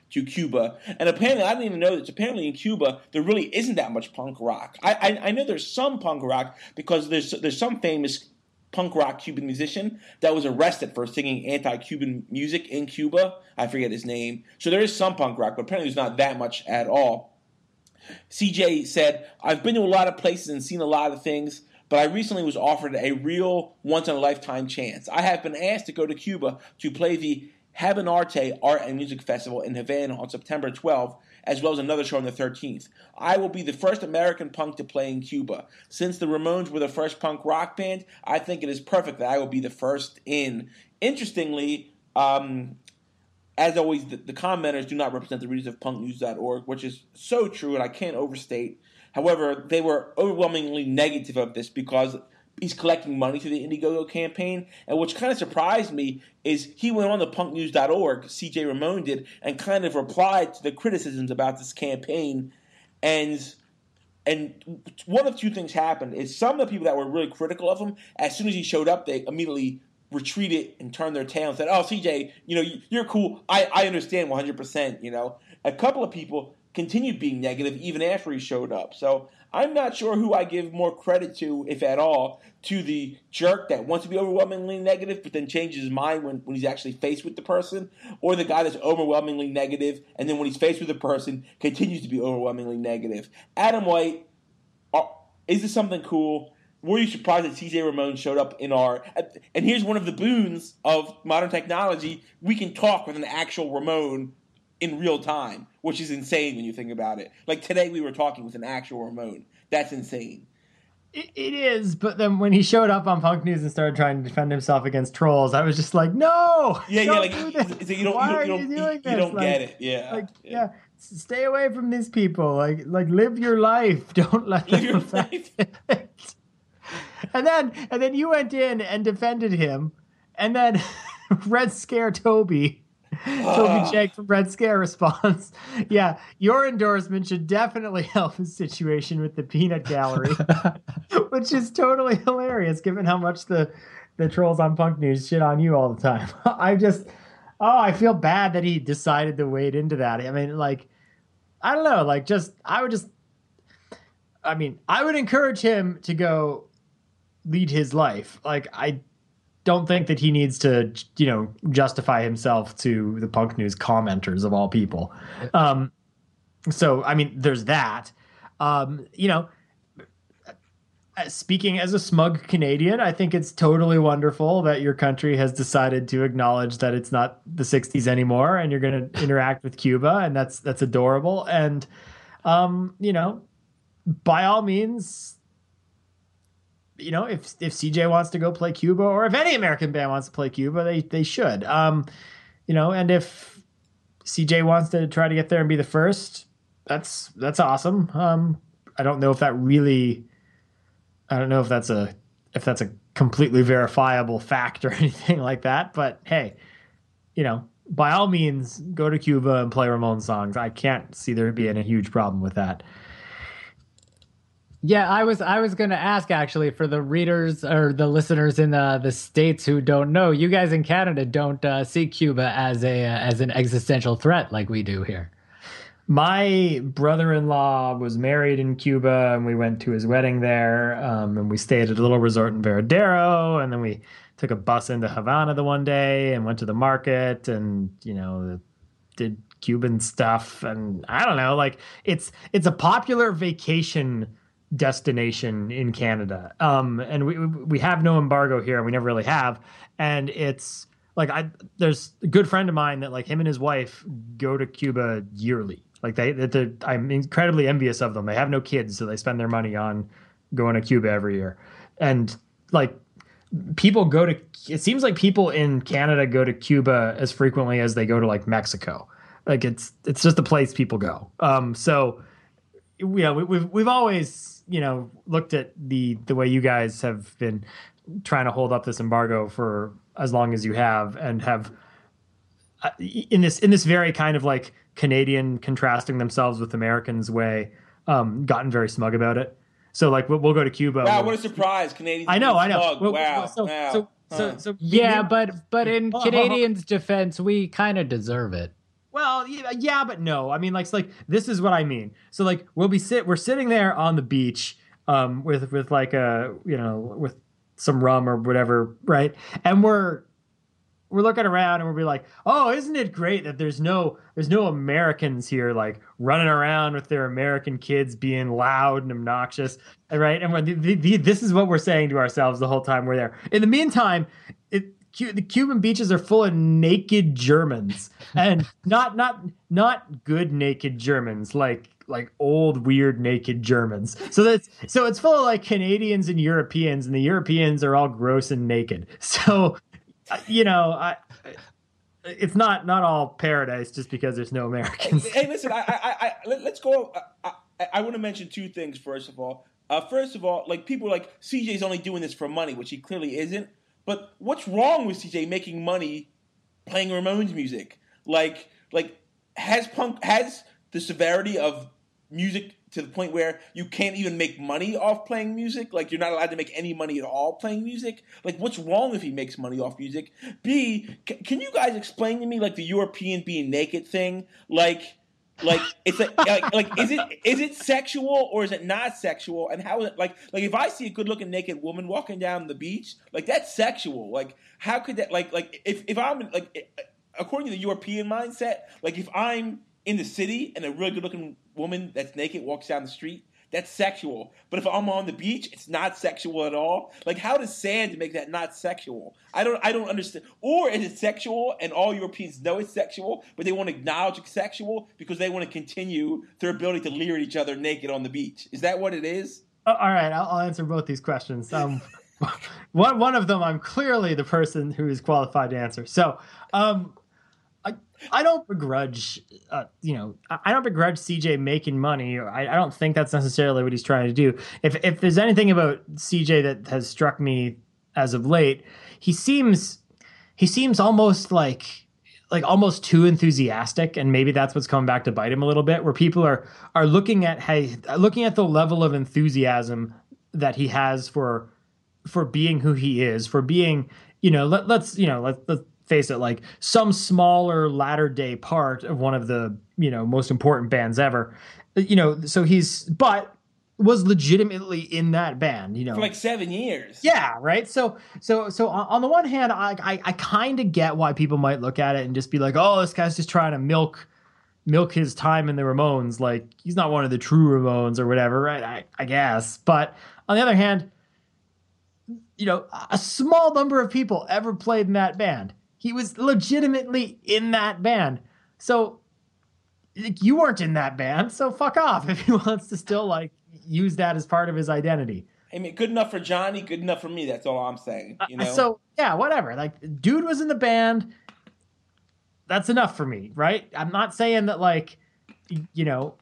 to Cuba. And apparently, I didn't even know that apparently in Cuba, there really isn't that much punk rock. I, I, I know there's some punk rock because there's there's some famous punk rock Cuban musician that was arrested for singing anti-Cuban music in Cuba. I forget his name. So there is some punk rock, but apparently there's not that much at all. C J said, I've been to a lot of places and seen a lot of things, but I recently was offered a real once-in-a-lifetime chance. I have been asked to go to Cuba to play the Habanarte Art and Music Festival in Havana on September twelfth, as well as another show on the thirteenth. I will be the first American punk to play in Cuba. Since the Ramones were the first punk rock band, I think it is perfect that I will be the first in. Interestingly, um, as always, the, the commenters do not represent the readers of punk news dot org, which is so true, and I can't overstate. However, they were overwhelmingly negative of this because he's collecting money through the Indiegogo campaign. And which kind of surprised me is he went on to punk news dot org, C J Ramone did, and kind of replied to the criticisms about this campaign. And and one of two things happened is some of the people that were really critical of him, as soon as he showed up, they immediately retreated and turned their tail and said, oh, C J, you know, you're cool. I, I understand one hundred percent, you know. A couple of people continued being negative even after he showed up. So I'm not sure who I give more credit to, if at all, to the jerk that wants to be overwhelmingly negative but then changes his mind when, when he's actually faced with the person, or the guy that's overwhelmingly negative and then when he's faced with the person continues to be overwhelmingly negative. Adam White, are, is this something cool? Were you surprised that C J Ramone showed up in our... And here's one of the boons of modern technology. We can talk with an actual Ramone in real time, which is insane when you think about it. Like today we were talking with an actual Ramone. That's insane. It, it is, but then when he showed up on Punk News and started trying to defend himself against trolls, I was just like, no! Yeah, don't yeah, like, do this. So you don't, Why you don't, are you don't, you you, doing you this? don't like, get it. Yeah. Like, yeah. yeah. Stay away from these people. Like, like live your life. Don't let them Live your affect it. And then, and then you went in and defended him, and then Red Scare Toby... Toby Jake from Red Scare response, yeah, your endorsement should definitely help the situation with the peanut gallery, which is totally hilarious given how much the, the trolls on Punk News shit on you all the time. I just, oh, I feel bad that he decided to wade into that. I mean, like, I don't know, like just, I would just, I mean, I would encourage him to go lead his life. Like, I don't think that he needs to, you know, justify himself to the Punk News commenters of all people. Um, so, I mean, there's that. Um, you know, speaking as a smug Canadian, I think it's totally wonderful that your country has decided to acknowledge that it's not the sixties anymore, and you're going to interact with Cuba, and that's that's adorable. And, um, you know, by all means, you know, if if C J wants to go play Cuba, or if any American band wants to play Cuba, they they should. Um, you know, and if C J wants to try to get there and be the first, that's that's awesome. Um, I don't know if that really, I don't know if that's a if that's a completely verifiable fact or anything like that. But hey, you know, by all means, go to Cuba and play Ramones songs. I can't see there being a huge problem with that. Yeah, I was I was going to ask actually for the readers or the listeners in the the states who don't know, you guys in Canada don't uh, see Cuba as a uh, as an existential threat like we do here. My brother-in-law was married in Cuba, and we went to his wedding there, um, and we stayed at a little resort in Veradero, and then we took a bus into Havana the one day and went to the market, and you know did Cuban stuff, and I don't know, like it's it's a popular vacation destination in Canada. Um, and we we have no embargo here, and we never really have. And it's like I there's a good friend of mine that like him and his wife go to Cuba yearly. Like they, they I'm incredibly envious of them. They have no kids, so they spend their money on going to Cuba every year. And like people go to, it seems like people in Canada go to Cuba as frequently as they go to like Mexico. Like it's it's just a place people go. Um, so you know we, we've we've always you know, looked at the the way you guys have been trying to hold up this embargo for as long as you have, and have uh, in this in this very kind of like Canadian contrasting themselves with Americans way, um, gotten very smug about it. So like we'll, we'll go to Cuba. Wow, we'll, what a surprise! Canadians. I know, I know. Well, wow. So, wow. so, huh. so, so Yeah, we, but but in oh, Canadians' defense, we kind of deserve it. Well, yeah, yeah, but no. I mean, like, it's like this is what I mean. So, like, we'll be sit, we're sitting there on the beach, um, with with like a you know with some rum or whatever, right? And we're we're looking around and we'll be like, oh, isn't it great that there's no there's no Americans here like running around with their American kids being loud and obnoxious, right? And when the, the, the, this is what we're saying to ourselves the whole time we're there. In the meantime, it. The Cuban beaches are full of naked Germans, and not not not good naked Germans, like like old weird naked Germans. So that's so it's full of like Canadians and Europeans, and the Europeans are all gross and naked. So you know, I, it's not not all paradise just because there's no Americans. Hey, listen, I, I, I let, let's go. I, I, I want to mention two things. First of all, uh, first of all, like people are like C J's only doing this for money, which he clearly isn't. But what's wrong with C J making money playing Ramones music? Like, like has punk has the severity of music to the point where you can't even make money off playing music? Like, you're not allowed to make any money at all playing music? Like, what's wrong if he makes money off music? B, c- can you guys explain to me like the European being naked thing? Like. Like it's like, like like is it is it sexual or is it not sexual? And how is it like like if I see a good looking naked woman walking down the beach, like that's sexual. Like how could that like like if, if I'm like according to the European mindset, like if I'm in the city and a really good looking woman that's naked walks down the street, that's sexual. But if I'm on the beach, it's not sexual at all. Like, how does sand make that not sexual? I don't I don't understand. Or is it sexual and all Europeans know it's sexual, but they won't acknowledge it's sexual because they want to continue their ability to leer at each other naked on the beach? Is that what it is? Oh, all right, I'll, I'll answer both these questions. Um, one one of them, I'm clearly the person who is qualified to answer. So, um, I I don't begrudge, uh, you know, I don't begrudge C J making money. I, I don't think that's necessarily what he's trying to do. If if there's anything about C J that has struck me as of late, he seems he seems almost like like almost too enthusiastic, and maybe that's what's coming back to bite him a little bit. Where people are are looking at hey looking at the level of enthusiasm that he has for for being who he is, for being you know let, let's you know let let's face it, like some smaller latter day part of one of the, you know, most important bands ever, you know, so he's, but was legitimately in that band, you know, for like seven years. Yeah. Right. So, so, so on the one hand, I, I, I kind of get why people might look at it and just be like, oh, this guy's just trying to milk, milk his time in the Ramones. Like he's not one of the true Ramones or whatever. Right. I, I guess. But on the other hand, you know, a small number of people ever played in that band. He was legitimately in that band. So like, you weren't in that band, so fuck off if he wants to still like use that as part of his identity. I mean, good enough for Johnny, good enough for me. That's all I'm saying. You know. Uh, so yeah, whatever. Like, dude was in the band. That's enough for me, right? I'm not saying that like, you know,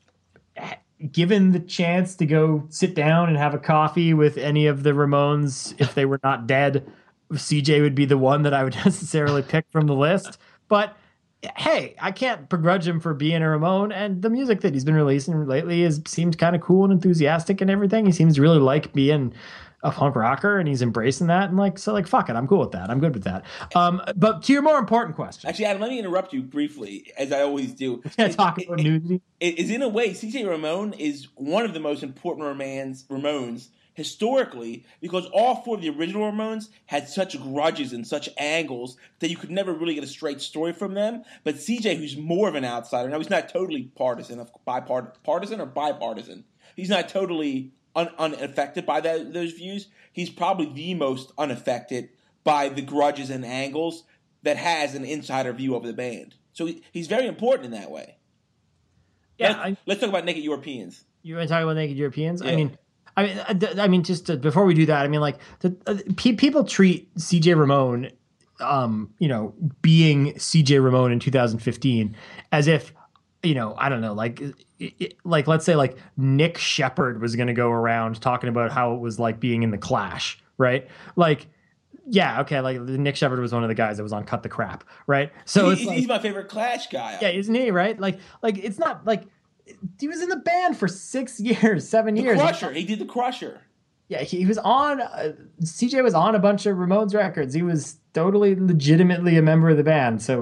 given the chance to go sit down and have a coffee with any of the Ramones if they were not dead, C J would be the one that I would necessarily pick from the list. But hey, I can't begrudge him for being a Ramone, and the music that he's been releasing lately has seemed kind of cool and enthusiastic and everything. He seems to really like being a punk rocker, and he's embracing that. And like, so like, fuck it, I'm cool with that. I'm good with that. Um, but to your more important question, actually, Adam, let me interrupt you briefly, as I always do. Yeah, talk about nudity. It is in a way, C J Ramone is one of the most important Ramones, Ramones historically, because all four of the original Ramones had such grudges and such angles that you could never really get a straight story from them. But C J, who's more of an outsider, now he's not totally partisan, of bipart- partisan or bipartisan. He's not totally un- unaffected by that, those views. He's probably the most unaffected by the grudges and angles that has an insider view of the band. So he, he's very important in that way. Yeah, let's, I, let's talk about Naked Europeans. You want to talk about Naked Europeans? Yeah. I mean. I mean, I mean, just to, before we do that, I mean, like, the, uh, pe- people treat C J Ramone, um, you know, being C J Ramone in two thousand fifteen as if, you know, I don't know, like, it, it, like let's say like Nick Sheppard was going to go around talking about how it was like being in the Clash, right? Like, yeah, okay, like Nick Sheppard was one of the guys that was on Cut the Crap, right? So he, it's like, he's my favorite Clash guy. Yeah, isn't he? Right? Like, like it's not like. He was in the band for six years, seven the years. Crusher. He did the Crusher. Yeah, he, he was on. Uh, C J was on a bunch of Ramones records. He was totally, legitimately a member of the band. So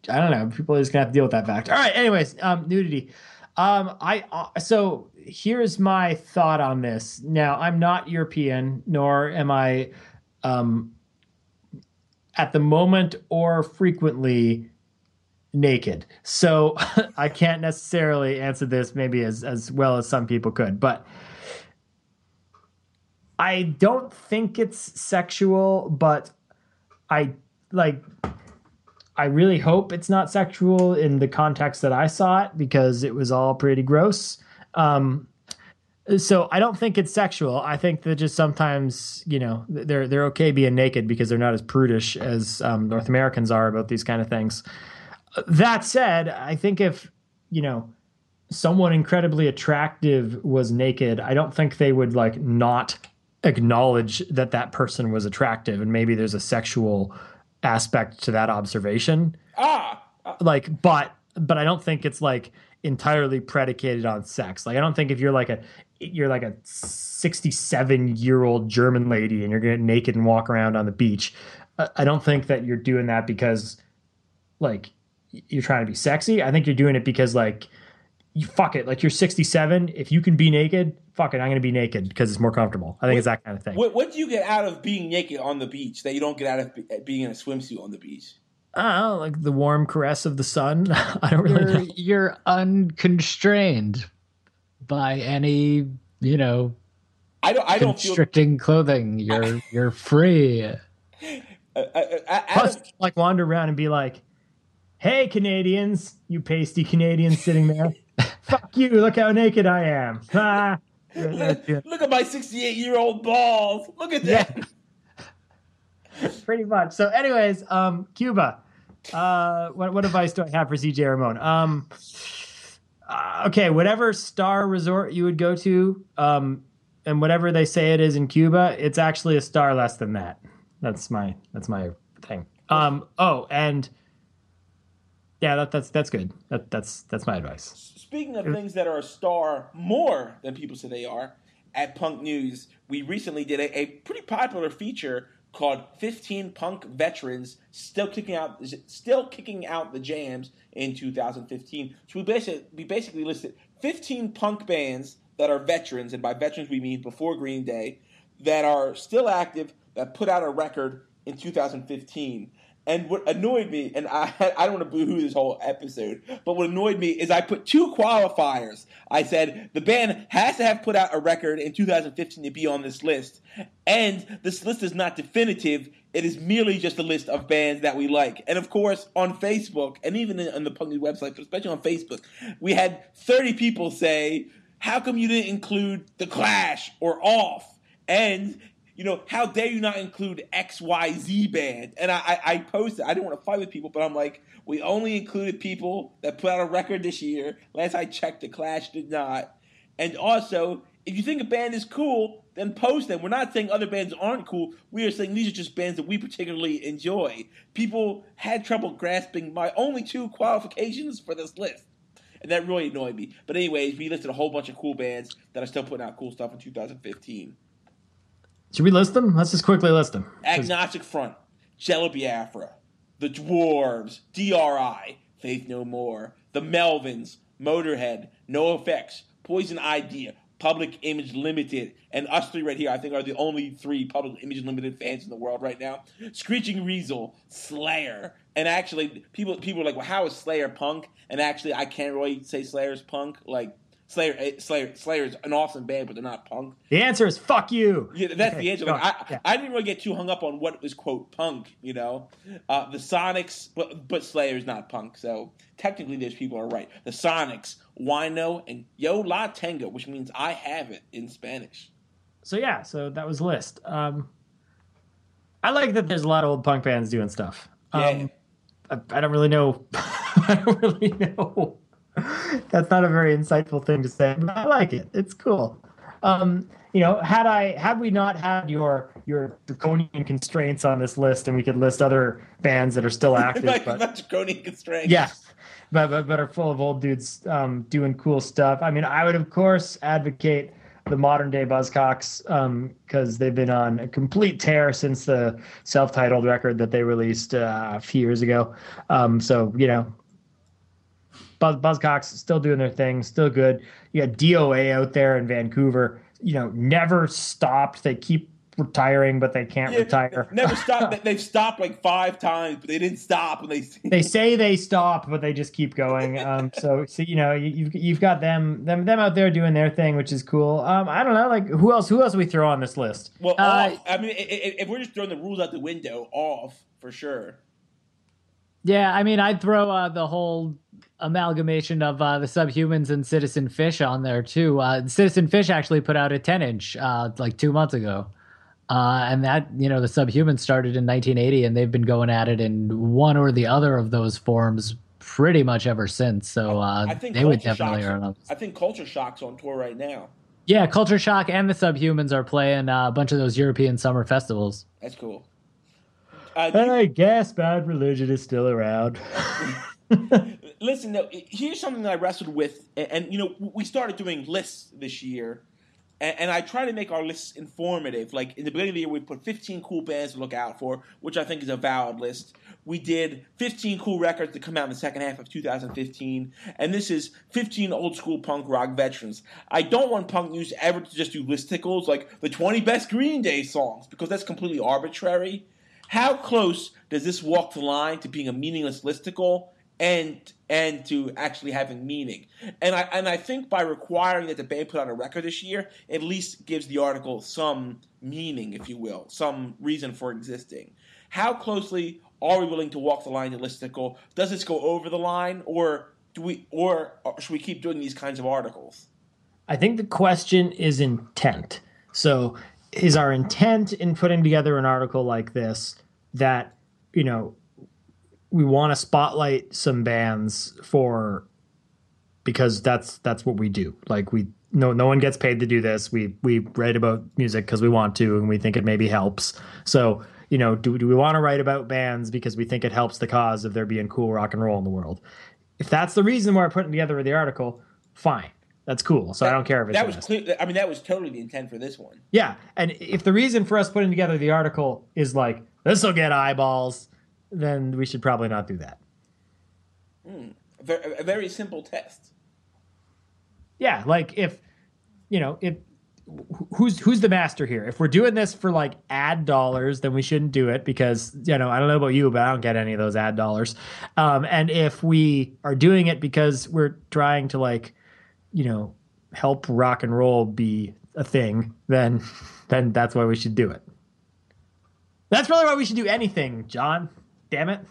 I don't know. People are just gonna have to deal with that fact. All right. Anyways, um, nudity. Um, I uh, so here's my thought on this. Now, I'm not European, nor am I, um, at the moment or frequently naked. So I can't necessarily answer this maybe as as well as some people could, but I don't think it's sexual, but I like. I really hope it's not sexual in the context that I saw it because it was all pretty gross. Um, so I don't think it's sexual. I think that just sometimes, you know, they're they're okay being naked because they're not as prudish as um, North Americans are about these kind of things. That said, I think if, you know, someone incredibly attractive was naked, I don't think they would like not acknowledge that that person was attractive, and maybe there's a sexual aspect to that observation. Ah, like, but but I don't think it's like entirely predicated on sex. Like, I don't think if you're like a you're like a sixty-seven year old German lady and you're gonna get naked and walk around on the beach, I don't think that you're doing that because like you're trying to be sexy. I think you're doing it because like you fuck it. Like, you're sixty-seven. If you can be naked, fuck it. I'm going to be naked because it's more comfortable. I think what, it's that kind of thing. What, what do you get out of being naked on the beach that you don't get out of being in a swimsuit on the beach? I don't know, like the warm caress of the sun. I don't really You're, know. you're unconstrained by any, you know, I don't. I don't feel. constricting clothing. You're you're free. Uh, uh, uh, Plus, Adam, like, wander around and be like, "Hey, Canadians, you pasty Canadians sitting there. Fuck you! Look how naked I am." Ah. look, look at my sixty-eight year old balls. Look at Yeah. that. Pretty much. So, anyways, um, Cuba. Uh, what what advice do I have for C J Ramon? Um, uh, okay, whatever star resort you would go to, um, and whatever they say it is in Cuba, it's actually a star less than that. That's my that's my thing. Um, oh, and yeah, that, that's that's good. That that's that's my advice. Speaking of things that are a star more than people say they are, at Punk News, we recently did a, a pretty popular feature called fifteen Punk Veterans Still Kicking Out Still Kicking Out the Jams in two thousand fifteen. So we basically, we basically listed fifteen punk bands that are veterans, and by veterans we mean before Green Day, that are still active, that put out a record in two thousand fifteen. And what annoyed me, and I I don't want to boo-hoo this whole episode, but what annoyed me is I put two qualifiers. I said the band has to have put out a record in two thousand fifteen to be on this list, and this list is not definitive. It is merely just a list of bands that we like. And of course, on Facebook, and even on the Punk News website, but especially on Facebook, we had thirty people say, "How come you didn't include The Clash or Off?" And you know, how dare you not include X Y Z band? And I, I, I posted, I didn't want to fight with people, but I'm like, we only included people that put out a record this year. Last I checked, The Clash did not. And also, if you think a band is cool, then post them. We're not saying other bands aren't cool. We are saying these are just bands that we particularly enjoy. People had trouble grasping my only two qualifications for this list. And that really annoyed me. But anyways, we listed a whole bunch of cool bands that are still putting out cool stuff in two thousand fifteen. Should we list them? Let's just quickly list them. Agnostic Front, Jello Biafra, The Dwarves, D R I, Faith No More, The Melvins, Motorhead, NoFX, Poison Idea, Public Image Limited, and us three right here, I think, are the only three Public Image Limited fans in the world right now. Screeching Weasel, Slayer, and actually, people people are like, well, how is Slayer punk? And actually, I can't really say Slayer's punk. Like, Slayer, Slayer, Slayer's an awesome band, but they're not punk. The answer is fuck you. Yeah, that's okay, the answer. Like, I, yeah. I didn't really get too hung up on what was quote punk. You know, uh, the Sonics, but but Slayer's not punk. So technically, those people are right. The Sonics, Wino, and Yo La Tengo, which means I have it in Spanish. So yeah, so that was a list. Um, I like that there's a lot of old punk bands doing stuff. Um, Yeah. I, I don't really know. I don't really know. That's not a very insightful thing to say, but I like it. It's cool. Um, you know, had I had we not had your your draconian constraints on this list, and we could list other bands that are still active, Like but, draconian constraints. yeah, but, but but are full of old dudes um, doing cool stuff. I mean, I would of course advocate the modern day Buzzcocks because um, they've been on a complete tear since the self-titled record that they released uh, a few years ago. Um, so you know, Buzz Buzzcocks still doing their thing, still good. You got D O A out there in Vancouver. You know, never stopped. They keep retiring, but they can't yeah, retire. Never stopped. They've stopped like five times, but they didn't stop. And they they say they stop, but they just keep going. Um, so, so you know, you, you've you've got them them them out there doing their thing, which is cool. Um, I don't know, like who else? Who else do we throw on this list? Well, uh, off. I mean, if, if we're just throwing the rules out the window, off for sure. Yeah, I mean, I'd throw uh, the whole amalgamation of uh, the Subhumans and Citizen Fish on there too. Uh, Citizen Fish actually put out a ten inch uh, like two months ago. Uh, and that, you know, the Subhumans started in nineteen eighty, and they've been going at it in one or the other of those forms pretty much ever since. So uh, I think they would definitely earn on, I think Culture Shock's on tour right now. Yeah, Culture Shock and the Subhumans are playing uh, a bunch of those European summer festivals. That's cool. Uh, and I guess Bad Religion is still around. Listen, though, here's something that I wrestled with, and, and you know, we started doing lists this year. And I try to make our lists informative. Like in the beginning of the year, we put fifteen cool bands to look out for, which I think is a valid list. We did fifteen cool records to come out in the second half of two thousand fifteen. And this is fifteen old school punk rock veterans. I don't want Punk News ever to just do listicles like the twenty best Green Day songs, because that's completely arbitrary. How close does this walk the line to being a meaningless listicle and and to actually having meaning? And I and I think by requiring that the band put out a record this year, at least gives the article some meaning, if you will, some reason for existing. How closely are we willing to walk the line to listicle? Does this go over the line, or do we, or should we keep doing these kinds of articles? I think the question is intent. So, is our intent in putting together an article like this that, you know, we want to spotlight some bands for, because that's that's what we do. Like we no no one gets paid to do this. We we write about music because we want to, and we think it maybe helps. So, you know, do do we want to write about bands because we think it helps the cause of there being cool rock and roll in the world? If that's the reason we're putting together the article, fine. That's cool. So that, I don't care if it's that was clear. I mean, that was totally the intent for this one. Yeah, and if the reason for us putting together the article is like this will get eyeballs, then we should probably not do that. Mm, a, very, a very simple test. Yeah, like if, you know, if who's who's the master here? If we're doing this for like ad dollars, then we shouldn't do it because, you know, I don't know about you, but I don't get any of those ad dollars. Um, and if we are doing it because we're trying to like, you know, help rock and roll be a thing, then then that's why we should do it. That's really why we should do anything, John. Damn it.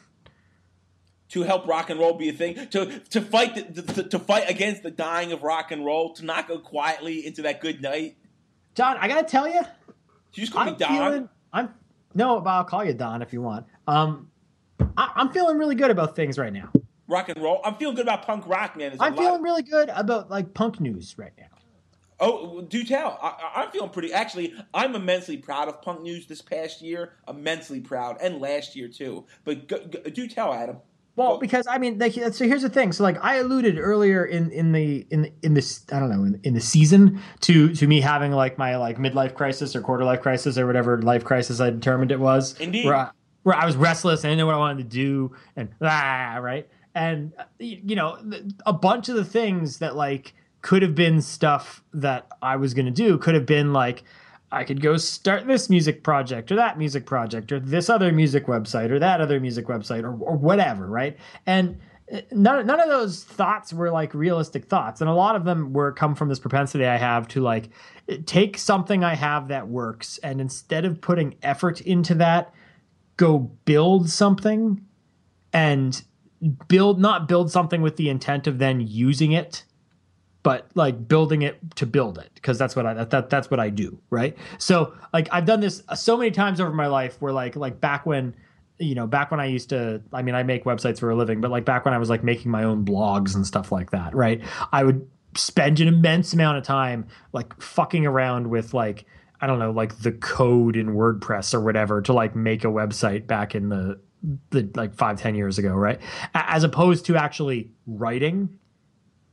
To help rock and roll be a thing, to to fight the, to, to fight against the dying of rock and roll, to not go quietly into that good night. John, I gotta tell you, you just call I'm me Don. Feeling, I'm no, but I'll call you Don if you want. Um, I, I'm feeling really good about things right now. Rock and roll. I'm feeling good about punk rock, man. There's I'm feeling of... really good about like punk news right now. Oh, do tell. I, I'm feeling pretty. Actually, I'm immensely proud of Punk News this past year. Immensely proud, and last year too. But go, go, do tell, Adam. Well, because I mean, like, so here's the thing. So, like, I alluded earlier in in the in in this I don't know in, in the season to to me having like my like midlife crisis or quarter life crisis or whatever life crisis I determined it was. Indeed. Where I, where I was restless and I didn't know what I wanted to do and ah right and you know a bunch of the things that like could have been stuff that I was going to do could have been like. I could go start this music project or that music project or this other music website or that other music website or, or whatever, right? And none, none of those thoughts were like realistic thoughts. And a lot of them were come from this propensity I have to like take something I have that works and instead of putting effort into that, go build something and build, not build something with the intent of then using it, but like building it to build it, because that's what I that, that that's what I do, right? So like I've done this so many times over my life, where like like back when, you know, back when I used to, I mean, I make websites for a living, but like back when I was like making my own blogs and stuff like that, right? I would spend an immense amount of time like fucking around with like I don't know, like the code in WordPress or whatever to like make a website back in the the like five ten years ago, right? As opposed to actually writing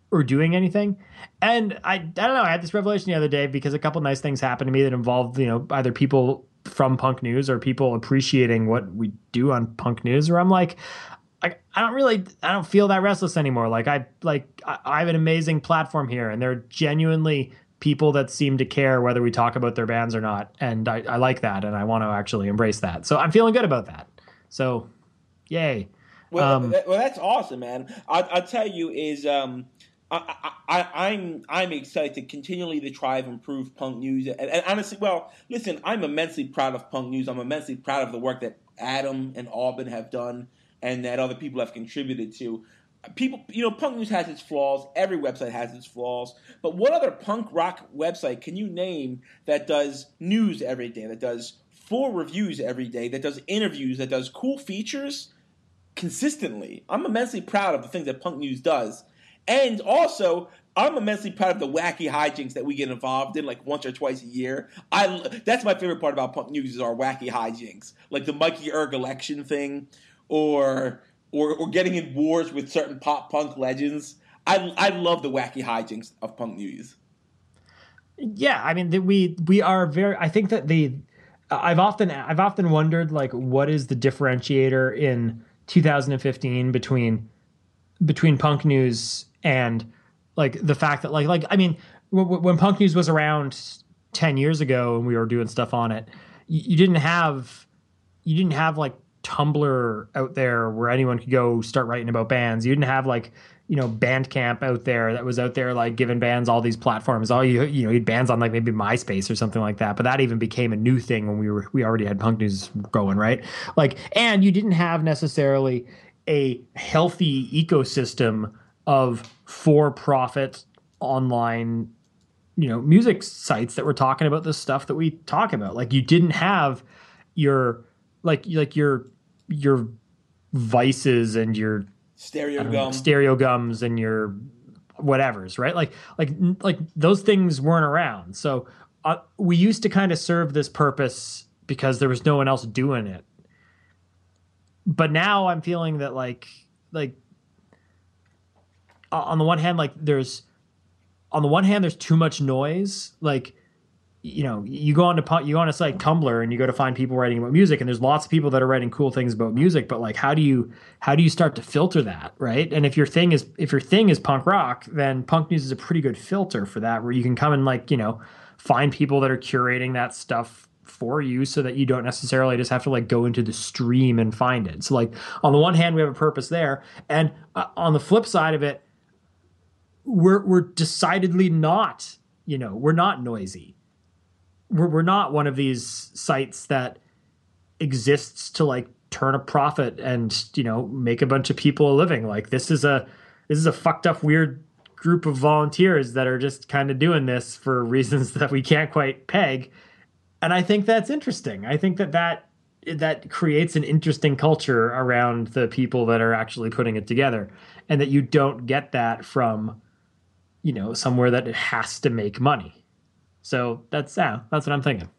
or doing anything. And I I don't know, I had this revelation the other day because a couple nice things happened to me that involved, you know, either people from Punk News or people appreciating what we do on Punk News, where I'm like, I, I don't really, I don't feel that restless anymore. Like I, like I, I have an amazing platform here, and they're genuinely people that seem to care whether we talk about their bands or not. And I, I like that, and I want to actually embrace that. So I'm feeling good about that. So, yay. Well, um, that, well, that's awesome, man. I, I'll tell you is, um, I, I, I'm I'm excited to continually to try to improve Punk News. And, and honestly, well, listen, I'm immensely proud of Punk News. I'm immensely proud of the work that Adam and Auburn have done and that other people have contributed to. People, you know, Punk News has its flaws. Every website has its flaws. But what other punk rock website can you name that does news every day, that does full reviews every day, that does interviews, that does cool features consistently? I'm immensely proud of the things that Punk News does. And also, I'm immensely proud of the wacky hijinks that we get involved in, like once or twice a year. I that's my favorite part about Punk News is our wacky hijinks, like the Mikey Erg election thing, or or or getting in wars with certain pop punk legends. I I love the wacky hijinks of Punk News. Yeah, I mean, the, we we are very. I think that the I've often I've often wondered, like, what is the differentiator in two thousand fifteen between between Punk News and like the fact that like like I mean w- when Punk News was around ten years ago and we were doing stuff on it, you, you didn't have you didn't have like Tumblr out there where anyone could go start writing about bands. You didn't have like, you know, Bandcamp out there that was out there like giving bands all these platforms. All you you know, you had bands on like maybe MySpace or something like that. But that even became a new thing when we were we already had Punk News going, right? Like, and you didn't have necessarily a healthy ecosystem of for-profit online, you know, music sites that were talking about the stuff that we talk about. Like, you didn't have your like like your your Vices and your Stereo know, Gum, Stereo Gums and your whatevers, right? Like like like those things weren't around. So uh, we used to kind of serve this purpose because there was no one else doing it. But now I'm feeling that like like on the one hand, like there's on the one hand there's too much noise. Like, you know, you go on to you go on a site Tumblr and you go to find people writing about music, and there's lots of people that are writing cool things about music. But like, how do you how do you start to filter that, right? And if your thing is if your thing is punk rock, then Punk News is a pretty good filter for that, where you can come and like, you know, find people that are curating that stuff for you so that you don't necessarily just have to like go into the stream and find it. So like on the one hand, we have a purpose there, and uh, on the flip side of it, we're we're decidedly not, you know, we're not noisy. We're we're not one of these sites that exists to like turn a profit and, you know, make a bunch of people a living. Like, this is a this is a fucked up weird group of volunteers that are just kind of doing this for reasons that we can't quite peg. And I think that's interesting. I think that that that creates an interesting culture around the people that are actually putting it together, and that you don't get that from, you know, somewhere that it has to make money. So that's yeah, that's what I'm thinking.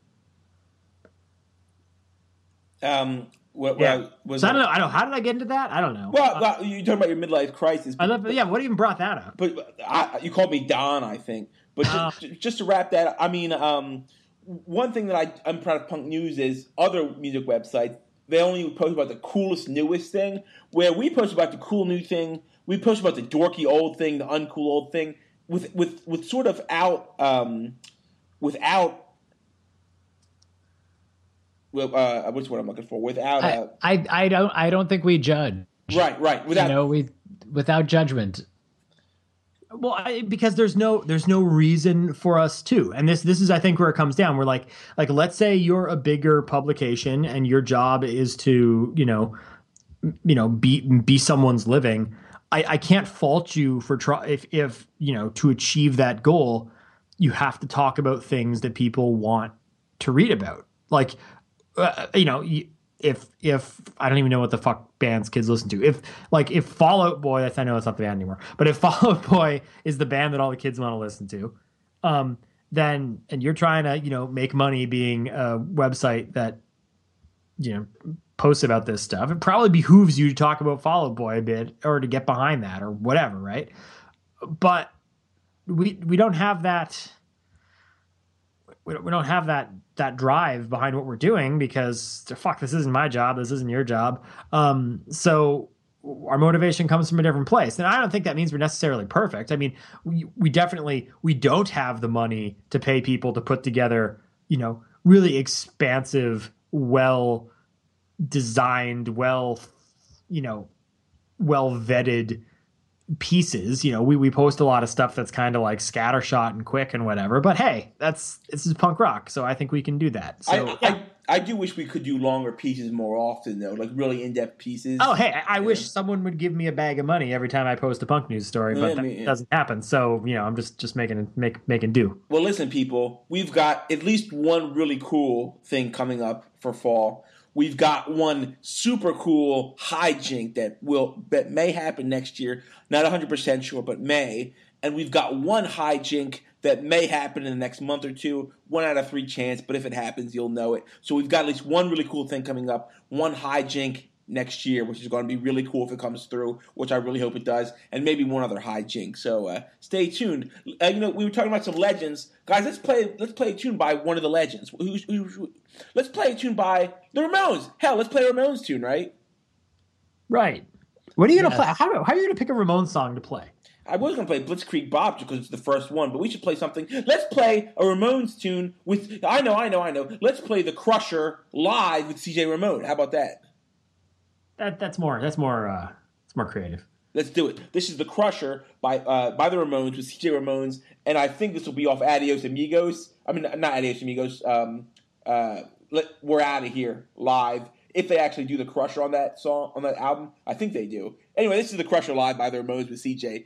Um, what, yeah. what was so I don't know. I don't. How did I get into that? I don't know. Well, well you talking about your midlife crisis. I love, yeah. What even brought that up? But I, you called me Don, I think. But uh, just, just to wrap that up, I mean, um, one thing that I, I'm proud of Punk News is other music websites, they only post about the coolest, newest thing, where we post about the cool new thing, we post about the dorky old thing, the uncool old thing, with with, with sort of out, um, without, well, uh, what's what I'm looking for? Without, uh, I, I, I don't, I don't think we judge. Right, right. Without, you know, we, without judgment. Well, I, because there's no there's no reason for us to, and this this is I think where it comes down. We're like like let's say you're a bigger publication and your job is to you know you know be be someone's living. I, I can't fault you for try if if you know to achieve that goal, you have to talk about things that people want to read about. Like uh, you know. You, If if I don't even know what the fuck bands kids listen to. If like if Fall Out Boy, that's I know it's not the band anymore. But if Fall Out Boy is the band that all the kids want to listen to, um, then and you're trying to you know make money being a website that you know posts about this stuff, it probably behooves you to talk about Fall Out Boy a bit or to get behind that or whatever, right? but we we don't have that. We don't, we don't have that that drive behind what we're doing because fuck, this isn't my job. This isn't your job. Um, so our motivation comes from a different place, and I don't think that means we're necessarily perfect. I mean, we we definitely we don't have the money to pay people to put together, you know, really expansive, well designed, well, you know, well vetted pieces. You know, we, we post a lot of stuff that's kind of like scattershot and quick and whatever, but hey, that's, this is punk rock. So I think we can do that. So I, I, I do wish we could do longer pieces more often though, like really in-depth pieces. Oh, hey, I, I yeah. wish someone would give me a bag of money every time I post a punk news story, but yeah, that yeah. doesn't happen. So, you know, I'm just, just making, make, making do. Well, listen, people, we've got at least one really cool thing coming up for fall. We've got one super cool hijink that will that may happen next year. Not one hundred percent sure, but may. And we've got one hijink that may happen in the next month or two. One out of three chance, but if it happens, you'll know it. So we've got at least one really cool thing coming up. One hijink next year, which is going to be really cool if it comes through, which I really hope it does, and maybe one other hijink. So uh, stay tuned. Uh, you know, we were talking about some legends, guys. Let's play. Let's play a tune by one of the legends. Who's, who's, who's, let's play a tune by the Ramones. Hell, let's play a Ramones tune, right? Right. What are you yes. gonna play? How, how are you gonna pick a Ramones song to play? I was going to play Blitzkrieg Bob because it's the first one, but we should play something. Let's play a Ramones tune with. I know, I know, I know. Let's play the Crusher live with C J Ramone. How about that? That that's more that's more uh, it's more creative. Let's do it. This is the Crusher by uh, by the Ramones with C J Ramones, and I think this will be off Adios Amigos. I mean, not Adios Amigos. Um, uh, let, we're out of here live. If they actually do the Crusher on that song on that album, I think they do. Anyway, this is the Crusher live by the Ramones with C J.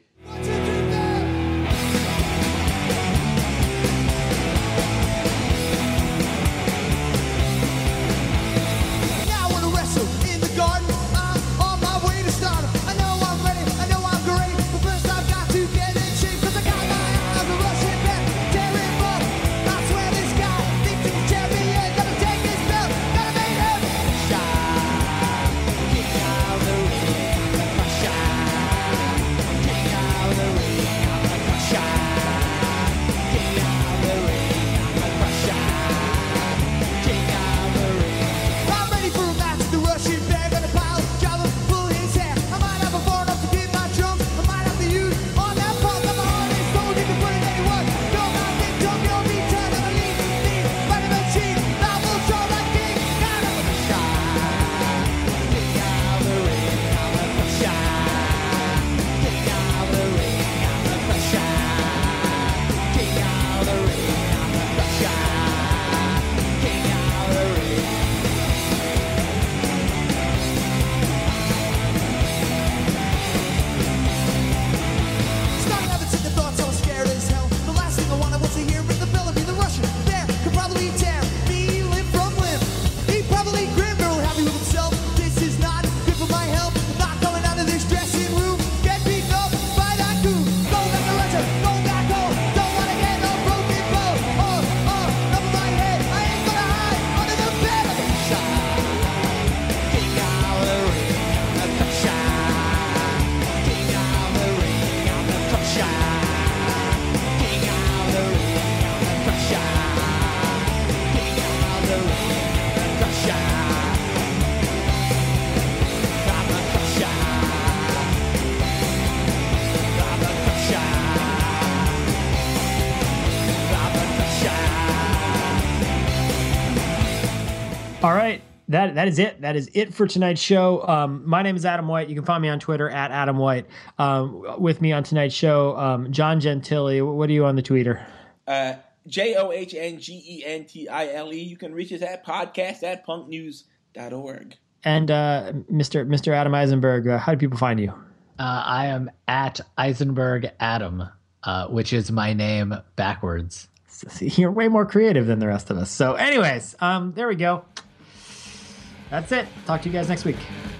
All right. That that is it. That is it for tonight's show. Um, my name is Adam White. You can find me on Twitter at Adam White. Um, with me on tonight's show, um, John Gentile. What are you on the Twitter? Uh, J O H N G E N T I L E. You can reach us at podcast at punk news dot org. And uh, Mister Mister Adam Eisenberg, uh, how do people find you? Uh, I am at Eisenberg Adam, uh, which is my name backwards. See, you're way more creative than the rest of us. So anyways, um, there we go. That's it. Talk to you guys next week.